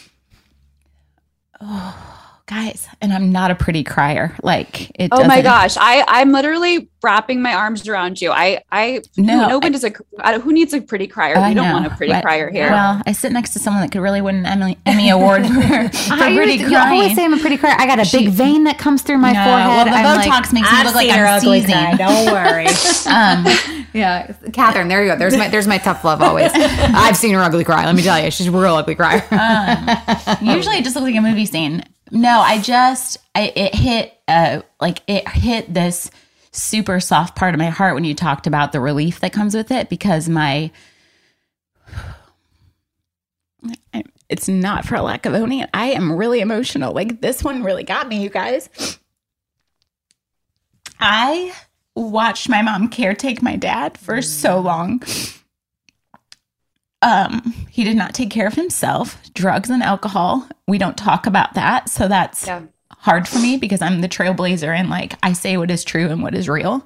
guys, and I'm not a pretty crier. Like it. Oh my gosh, I'm literally wrapping my arms around you. Who needs a pretty crier? We don't want a pretty crier here. Well, I sit next to someone that could really win an Emmy Award for pretty crying. You always say I'm a pretty crier. I got a big vein that comes through my forehead. Well, the Botox makes me look like I'm seizing. Don't worry. Yeah, Catherine, there you go. There's my tough love always. I've seen her ugly cry. Let me tell you, she's a real ugly crier. Usually, it just looks like a movie scene. No, it hit this super soft part of my heart when you talked about the relief that comes with it, because it's not for lack of owning it. I am really emotional. Like this one really got me, you guys. I watched my mom caretake my dad for so long. He did not take care of himself, drugs and alcohol. We don't talk about that. So that's hard for me because I'm the trailblazer and like I say what is true and what is real.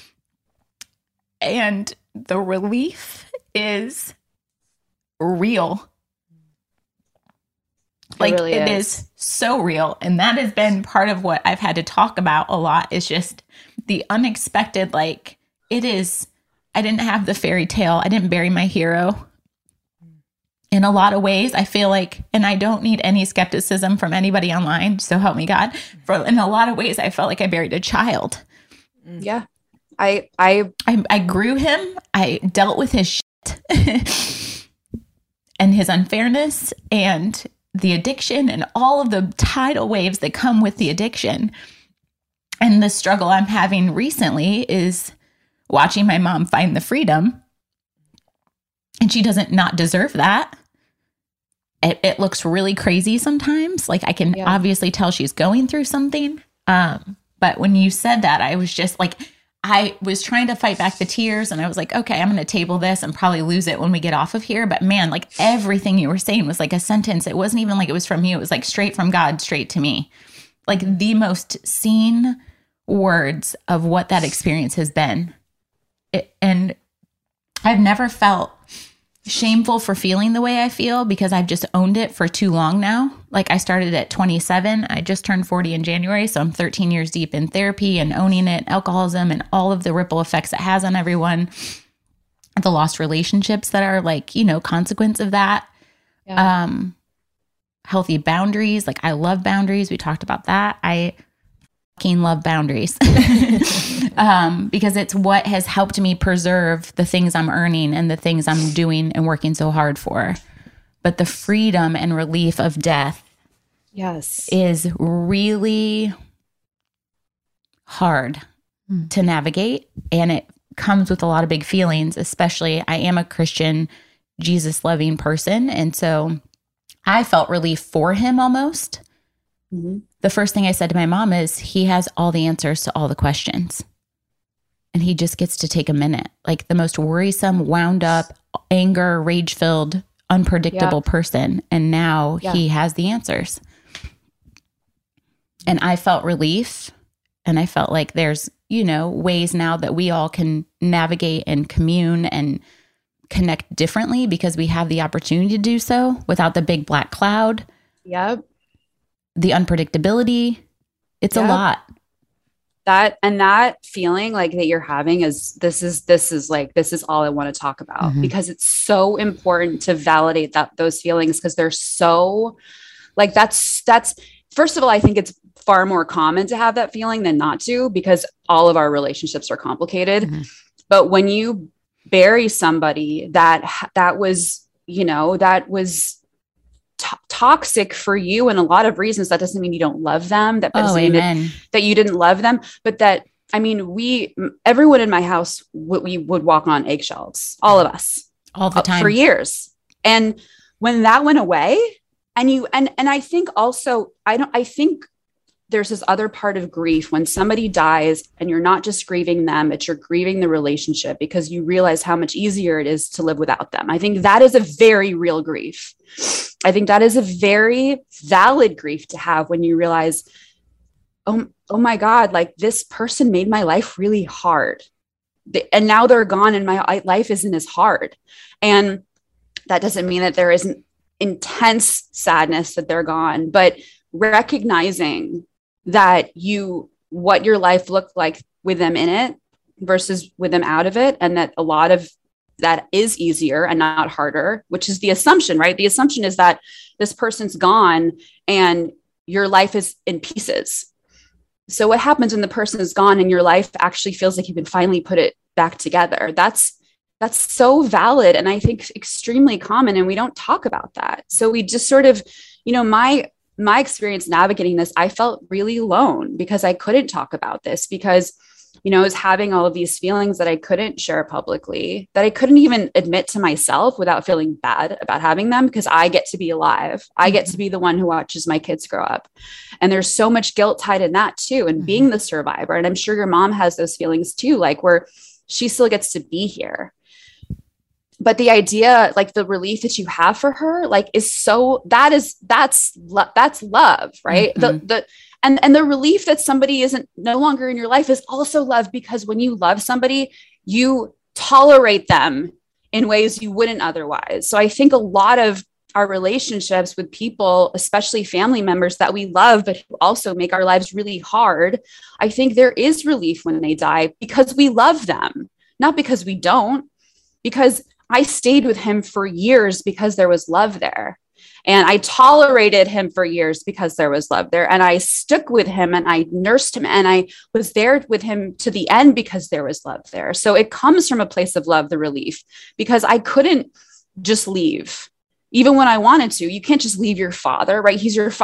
And the relief is real. Like it is so real. And that has been part of what I've had to talk about a lot is just the unexpected. Like it is, I didn't have the fairy tale. I didn't bury my hero. In a lot of ways, I feel like, and I don't need any skepticism from anybody online, so help me God. In a lot of ways, I felt like I buried a child. Yeah. I grew him. I dealt with his shit and his unfairness and the addiction and all of the tidal waves that come with the addiction. And the struggle I'm having recently is watching my mom find the freedom. And she doesn't not deserve that. It looks really crazy sometimes. Like I can obviously tell she's going through something. But when you said that, I was just like, I was trying to fight back the tears and I was like, okay, I'm going to table this and probably lose it when we get off of here. But man, like everything you were saying was like a sentence. It wasn't even like it was from you. It was like straight from God, straight to me. Like the most seen words of what that experience has been. And I've never felt shameful for feeling the way I feel because I've just owned it for too long now. Like I started at 27. I just turned 40 in January. So I'm 13 years deep in therapy and owning it, alcoholism and all of the ripple effects it has on everyone. The lost relationships that are like, consequence of that. Yeah. Healthy boundaries. Like I love boundaries. We talked about that. I fucking love boundaries because it's what has helped me preserve the things I'm earning and the things I'm doing and working so hard for. But the freedom and relief of death is really hard to navigate. And it comes with a lot of big feelings, especially I am a Christian, Jesus loving person. And so I felt relief for him almost. Mm-hmm. The first thing I said to my mom is, he has all the answers to all the questions. And he just gets to take a minute. Like the most worrisome, wound up, anger, rage-filled, unpredictable person. And now he has the answers. And I felt relief. And I felt like there's, ways now that we all can navigate and commune and connect differently because we have the opportunity to do so without the big black cloud. Yep. The unpredictability. It's a lot. That feeling like that you're having is this is all I want to talk about, because it's so important to validate those feelings, because they're so like, that's first of all, I think it's far more common to have that feeling than not to, because all of our relationships are complicated. But when you bury somebody that was toxic for you in a lot of reasons, that doesn't mean you don't love them. That doesn't mean that you didn't love them, but that, I mean, everyone in my house, we would walk on eggshells, all of us, all the time for years. And when that went away, and I think also, I think there's this other part of grief when somebody dies and you're not just grieving them, but you're grieving the relationship, because you realize how much easier it is to live without them. I think that is a very real grief. I think that is a very valid grief to have, when you realize, oh my God, like this person made my life really hard. And now they're gone and my life isn't as hard. And that doesn't mean that there isn't intense sadness that they're gone, but recognizing that what your life looked like with them in it versus with them out of it. And that a lot of that is easier and not harder, which is the assumption, right? The assumption is that this person's gone and your life is in pieces. So what happens when the person is gone and your life actually feels like you can finally put it back together? That's so valid. And I think extremely common. And we don't talk about that. So we just sort of, my experience navigating this, I felt really alone because I couldn't talk about this, because, I was having all of these feelings that I couldn't share publicly, that I couldn't even admit to myself without feeling bad about having them, because I get to be alive. I get to be the one who watches my kids grow up. And there's so much guilt tied in that too. And being the survivor. And I'm sure your mom has those feelings too, like where she still gets to be here. But the idea, like the relief that you have for her, like is so, that's love, right? And the relief that somebody isn't no longer in your life is also love, because when you love somebody, you tolerate them in ways you wouldn't otherwise. So I think a lot of our relationships with people, especially family members that we love, but who also make our lives really hard, I think there is relief when they die because we love them, not because we don't, because I stayed with him for years because there was love there. And I tolerated him for years because there was love there. And I stuck with him and I nursed him and I was there with him to the end because there was love there. So it comes from a place of love, the relief, because I couldn't just leave. Even when I wanted to, you can't just leave your father, right? He's your,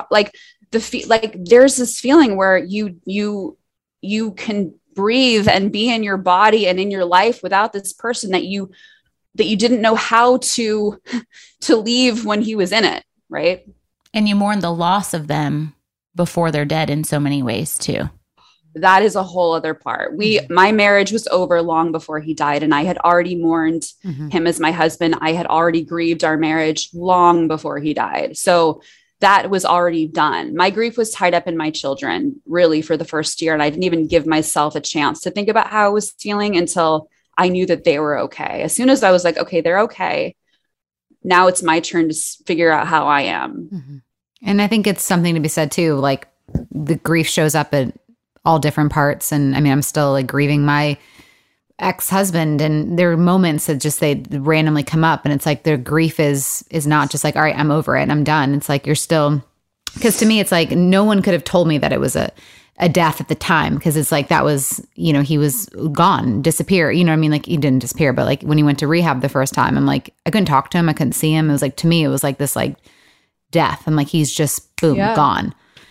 there's this feeling where you can breathe and be in your body and in your life without this person that you didn't know how to leave when he was in it. Right. And you mourn the loss of them before they're dead in so many ways too. That is a whole other part. My marriage was over long before he died, and I had already mourned him as my husband. I had already grieved our marriage long before he died. So that was already done. My grief was tied up in my children really for the first year. And I didn't even give myself a chance to think about how I was feeling until I knew that they were okay. As soon as I was like, okay, they're okay. Now it's my turn to figure out how I am. And I think it's something to be said too. Like the grief shows up at all different parts. And I mean, I'm still like grieving my ex-husband, and there are moments that just, they randomly come up, and it's like their grief is not just like, all right, I'm over it, I'm done. It's like, you're still, because to me, it's like, no one could have told me that it was a death at the time. Cause it's like, that was, he was gone, disappear. You know what I mean? Like he didn't disappear, but like when he went to rehab the first time, I'm like, I couldn't talk to him. I couldn't see him. It was like, to me, it was like this like death. I'm like, he's just boom, gone.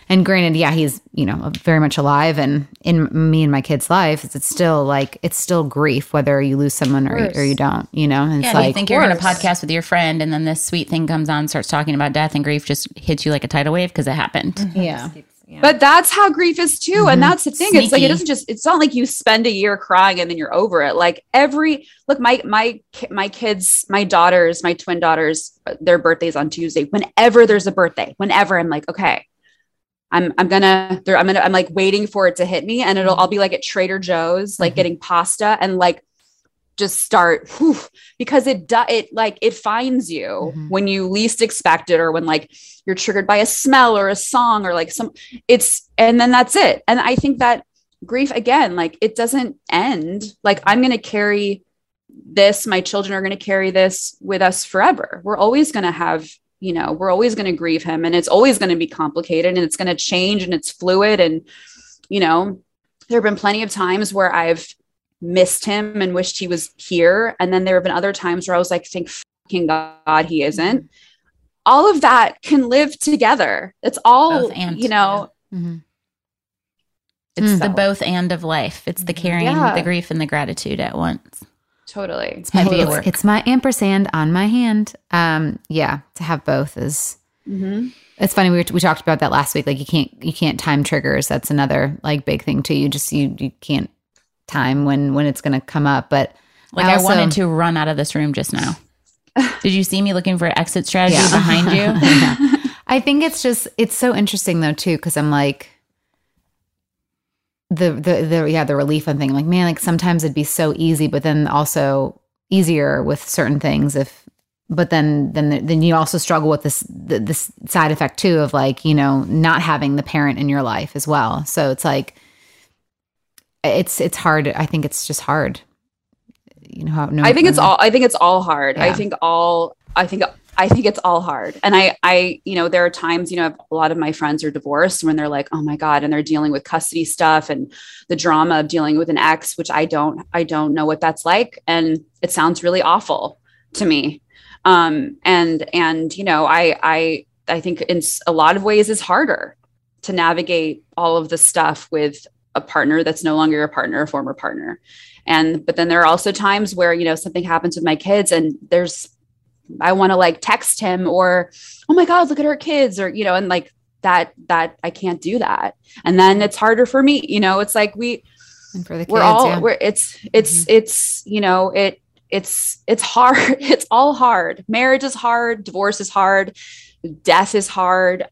And granted, yeah, he's, very much alive, and in me and my kid's life, it's still grief, whether you lose someone or you don't, And it's you think you're going to podcast with your friend, and then this sweet thing comes on, starts talking about death, and grief just hits you like a tidal wave because it happened. Mm-hmm. Yeah. But that's how grief is too. And that's the thing. It's like, it's not like you spend a year crying and then you're over it. Like my kids, my daughters, my twin daughters, their birthday's on Tuesday. Whenever there's a birthday, I'm like, okay, I'm like waiting for it to hit me, and I'll be like at Trader Joe's, like getting pasta, and like just start because it finds you when you least expect it, or when like you're triggered by a smell or a song or like and then that's it. And I think that grief, again, like it doesn't end. Like I'm going to carry this, my children are going to carry this with us forever. We're always going to have, we're always going to grieve him, and it's always going to be complicated, and it's going to change, and it's fluid. And, there have been plenty of times where I've missed him and wished he was here. And then there have been other times where I was like, thank fucking God he isn't. All of that can live together. It's all, It's the both and of life. It's the carrying the grief and the gratitude at once. Totally. It's my ampersand on my hand. To have both is, it's funny. We talked about that last week. Like you can't time triggers. That's another like big thing too. You can't time when it's going to come up. But I wanted to run out of this room just now. Did you see me looking for exit strategy behind you? I think it's so interesting though too, because I'm like the relief on thing. I'm like, man, like sometimes it'd be so easy, but then also easier with certain things but then you also struggle with this side effect too of like, not having the parent in your life as well. So it's like, it's hard. I think it's just hard. I think it's all hard. Yeah. I think it's all hard. And I there are times, a lot of my friends are divorced when they're like, oh my God, and they're dealing with custody stuff and the drama of dealing with an ex, which I don't know what that's like. And it sounds really awful to me. I think in a lot of ways it's harder to navigate all of the stuff with a partner that's no longer a partner, a former partner. But then there are also times where, something happens with my kids and I want to like text him or, oh my God, look at our kids, or, and like that I can't do that. And then it's harder for me, it's like and for the kids, it's hard. It's all hard. Marriage is hard. Divorce is hard. Death is hard.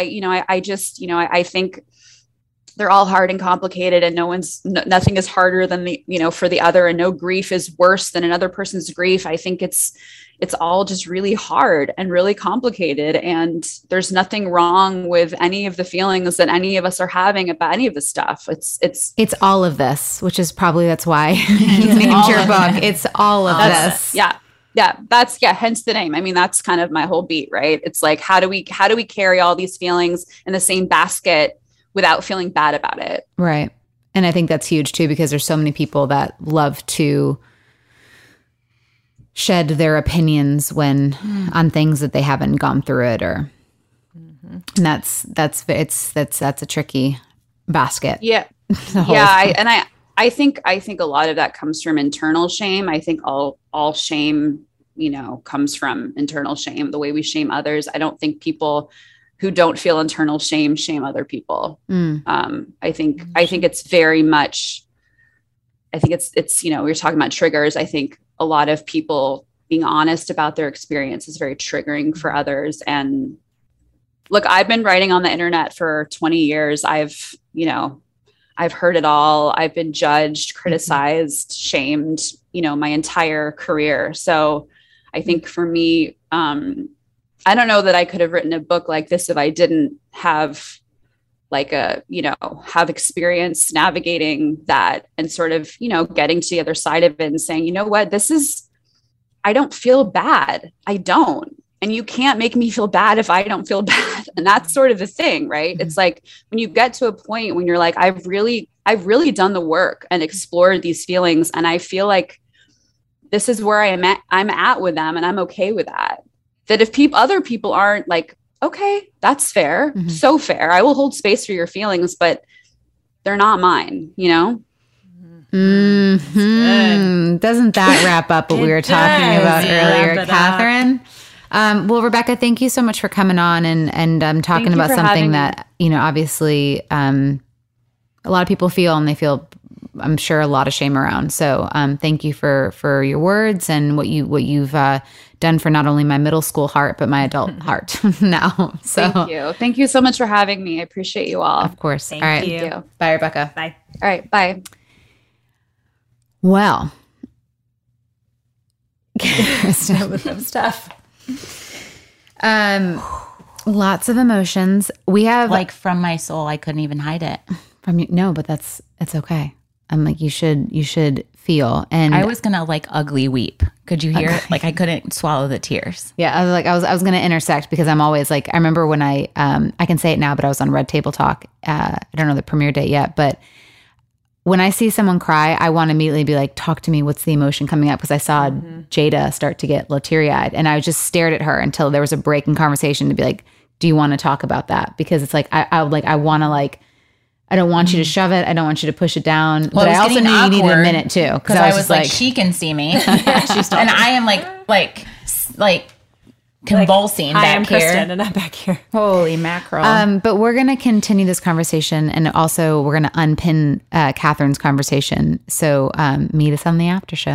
I think they're all hard and complicated, and nothing is harder than for the other, and no grief is worse than another person's grief. I think it's all just really hard and really complicated. And there's nothing wrong with any of the feelings that any of us are having about any of this stuff. It's all of this, which is probably, that's why you named your book. It's all of this. Yeah. Yeah. Hence the name. I mean, that's kind of my whole beat, right? It's like, how do we carry all these feelings in the same basket without feeling bad about it? Right. And I think that's huge too, because there's so many people that love to shed their opinions on things that they haven't gone through it, or and that's a tricky basket. Yeah. Yeah. I think a lot of that comes from internal shame. I think all shame, comes from internal shame, the way we shame others. I don't think people who don't feel internal shame other people. I think it's very much, I think it's, we were talking about triggers. I think a lot of people being honest about their experience is very triggering for others. And look, I've been writing on the internet for 20 years. I've heard it all. I've been judged, criticized, shamed, my entire career. So I think for me, I don't know that I could have written a book like this if I didn't have have experience navigating that and sort of, getting to the other side of it and saying, you know what, I don't feel bad. I don't. And you can't make me feel bad if I don't feel bad. And that's sort of the thing, right? Mm-hmm. It's like when you get to a point when you're like, I've really done the work and explored these feelings. And I feel like this is where I'm at with them, and I'm okay with that. That if other people aren't like okay, that's fair. So fair. I will hold space for your feelings, but they're not mine, you know? Doesn't that wrap up what we were talking about earlier, Catherine? Well, Rebecca, thank you so much for coming on and talking about something that, you know, obviously a lot of people feel, and they feel, I'm sure, a lot of shame around. So thank you for your words and what you've done for not only my middle school heart, but my adult heart now. So thank you. Thank you so much for having me. I appreciate you all. Of course. Thank all right. you. Bye, Rebecca. Bye. All right. Bye. Well, That was some stuff. Lots of emotions. We have Like from my soul, I couldn't even hide it. from you. No, but it's okay. I'm like, you should feel. And I was gonna like ugly weep. Could you hear it? Like I couldn't swallow the tears. yeah, I was going to intersect because I'm always like, I remember when I can say it now, but I was on Red Table Talk. I don't know the premiere date yet, but when I see someone cry, I want to immediately be like, talk to me. What's the emotion coming up? Because I saw Jada start to get teary-eyed, and I just stared at her until there was a break in conversation to be like, do you want to talk about that? Because it's like, I want to like, I don't want you to shove it. I don't want you to push it down. Well, but I also knew you needed a minute too. Because I was like, she can see me. And I am like convulsing I back am here. Kristen, and I'm back here. Holy mackerel. But we're going to continue this conversation, and also we're going to unpin Catherine's conversation. So meet us on the after show.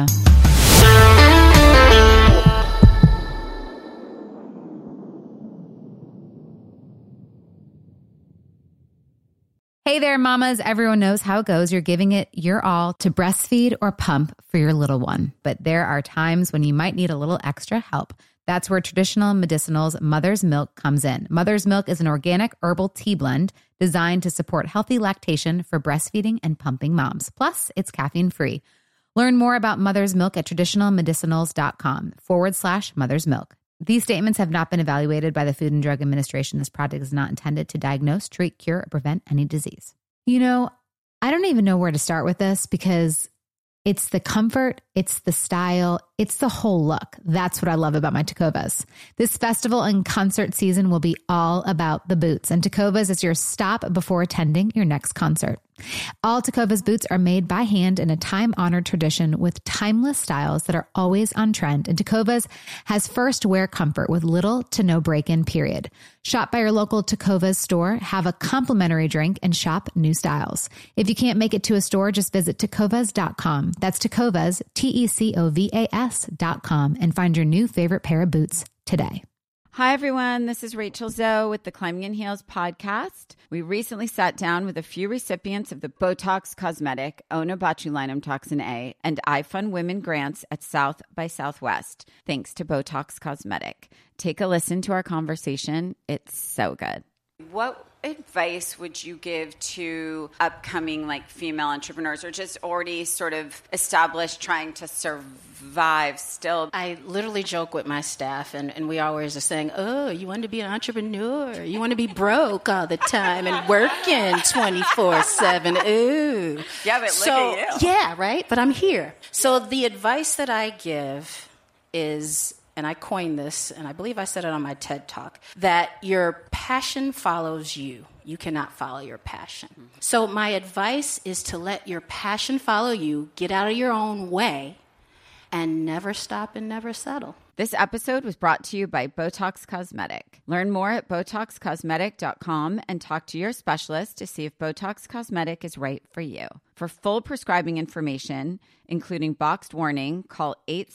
Hey there, mamas. Everyone knows how it goes. You're giving it your all to breastfeed or pump for your little one. But there are times when you might need a little extra help. That's where Traditional Medicinals Mother's Milk comes in. Mother's Milk is an organic herbal tea blend designed to support healthy lactation for breastfeeding and pumping moms. Plus, it's caffeine-free. Learn more about Mother's Milk at traditionalmedicinals.com/Mother's Milk. These statements have not been evaluated by the Food and Drug Administration. This product is not intended to diagnose, treat, cure, or prevent any disease. You know, I don't even know where to start with this because it's the comfort, it's the style, it's the whole look. That's what I love about my Tecovas. This festival and concert season will be all about the boots, and Tecovas is your stop before attending your next concert. All Tecovas boots are made by hand in a time-honored tradition with timeless styles that are always on trend. And Tecovas has first wear comfort with little to no break-in period. Shop by your local Tecovas store, have a complimentary drink, and shop new styles. If you can't make it to a store, just visit tecovas.com. That's Tecovas, TECOVAS.com, and find your new favorite pair of boots today. Hi, everyone. This is Rachel Zoe with the Climbing in Heels podcast. We recently sat down with a few recipients of the Botox Cosmetic, Onabotulinum Toxin A, and iFund Women grants at South by Southwest, thanks to Botox Cosmetic. Take a listen to our conversation. It's so good. What advice would you give to upcoming female entrepreneurs or just already sort of established trying to survive still? I literally joke with my staff and we always are saying, oh, you want to be an entrepreneur? You want to be broke all the time and working 24/7. Ooh. Yeah, but look at you. Yeah, right? But I'm here. So the advice that I give is, and I coined this, and I believe I said it on my TED Talk, that your passion follows you. You cannot follow your passion. So my advice is to let your passion follow you, get out of your own way, and never stop and never settle. This episode was brought to you by Botox Cosmetic. Learn more at BotoxCosmetic.com and talk to your specialist to see if Botox Cosmetic is right for you. For full prescribing information, including boxed warning, call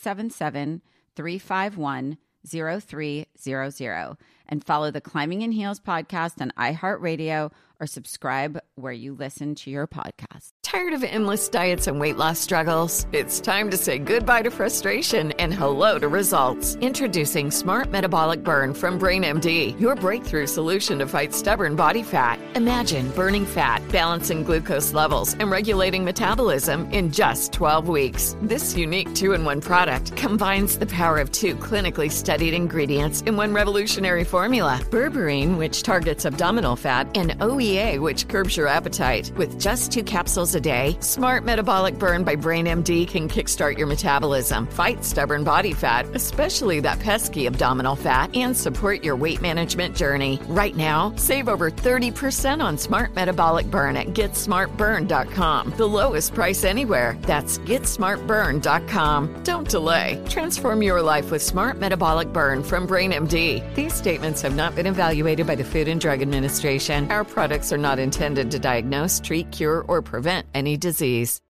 877-351-0300 and follow the Climbing in Heels podcast on iHeartRadio or subscribe where you listen to your podcast. Tired of endless diets and weight loss struggles? It's time to say goodbye to frustration and hello to results. Introducing Smart Metabolic Burn from BrainMD, your breakthrough solution to fight stubborn body fat. Imagine burning fat, balancing glucose levels, and regulating metabolism in just 12 weeks. This unique 2-in-1 product combines the power of 2 clinically studied ingredients in one revolutionary formula. Berberine, which targets abdominal fat, and OEA, which curbs your appetite. With just 2 capsules a day? Smart Metabolic Burn by BrainMD can kickstart your metabolism, fight stubborn body fat, especially that pesky abdominal fat, and support your weight management journey. Right now, save over 30% on Smart Metabolic Burn at GetSmartBurn.com. The lowest price anywhere. That's GetSmartBurn.com. Don't delay. Transform your life with Smart Metabolic Burn from BrainMD. These statements have not been evaluated by the Food and Drug Administration. Our products are not intended to diagnose, treat, cure, or prevent any disease.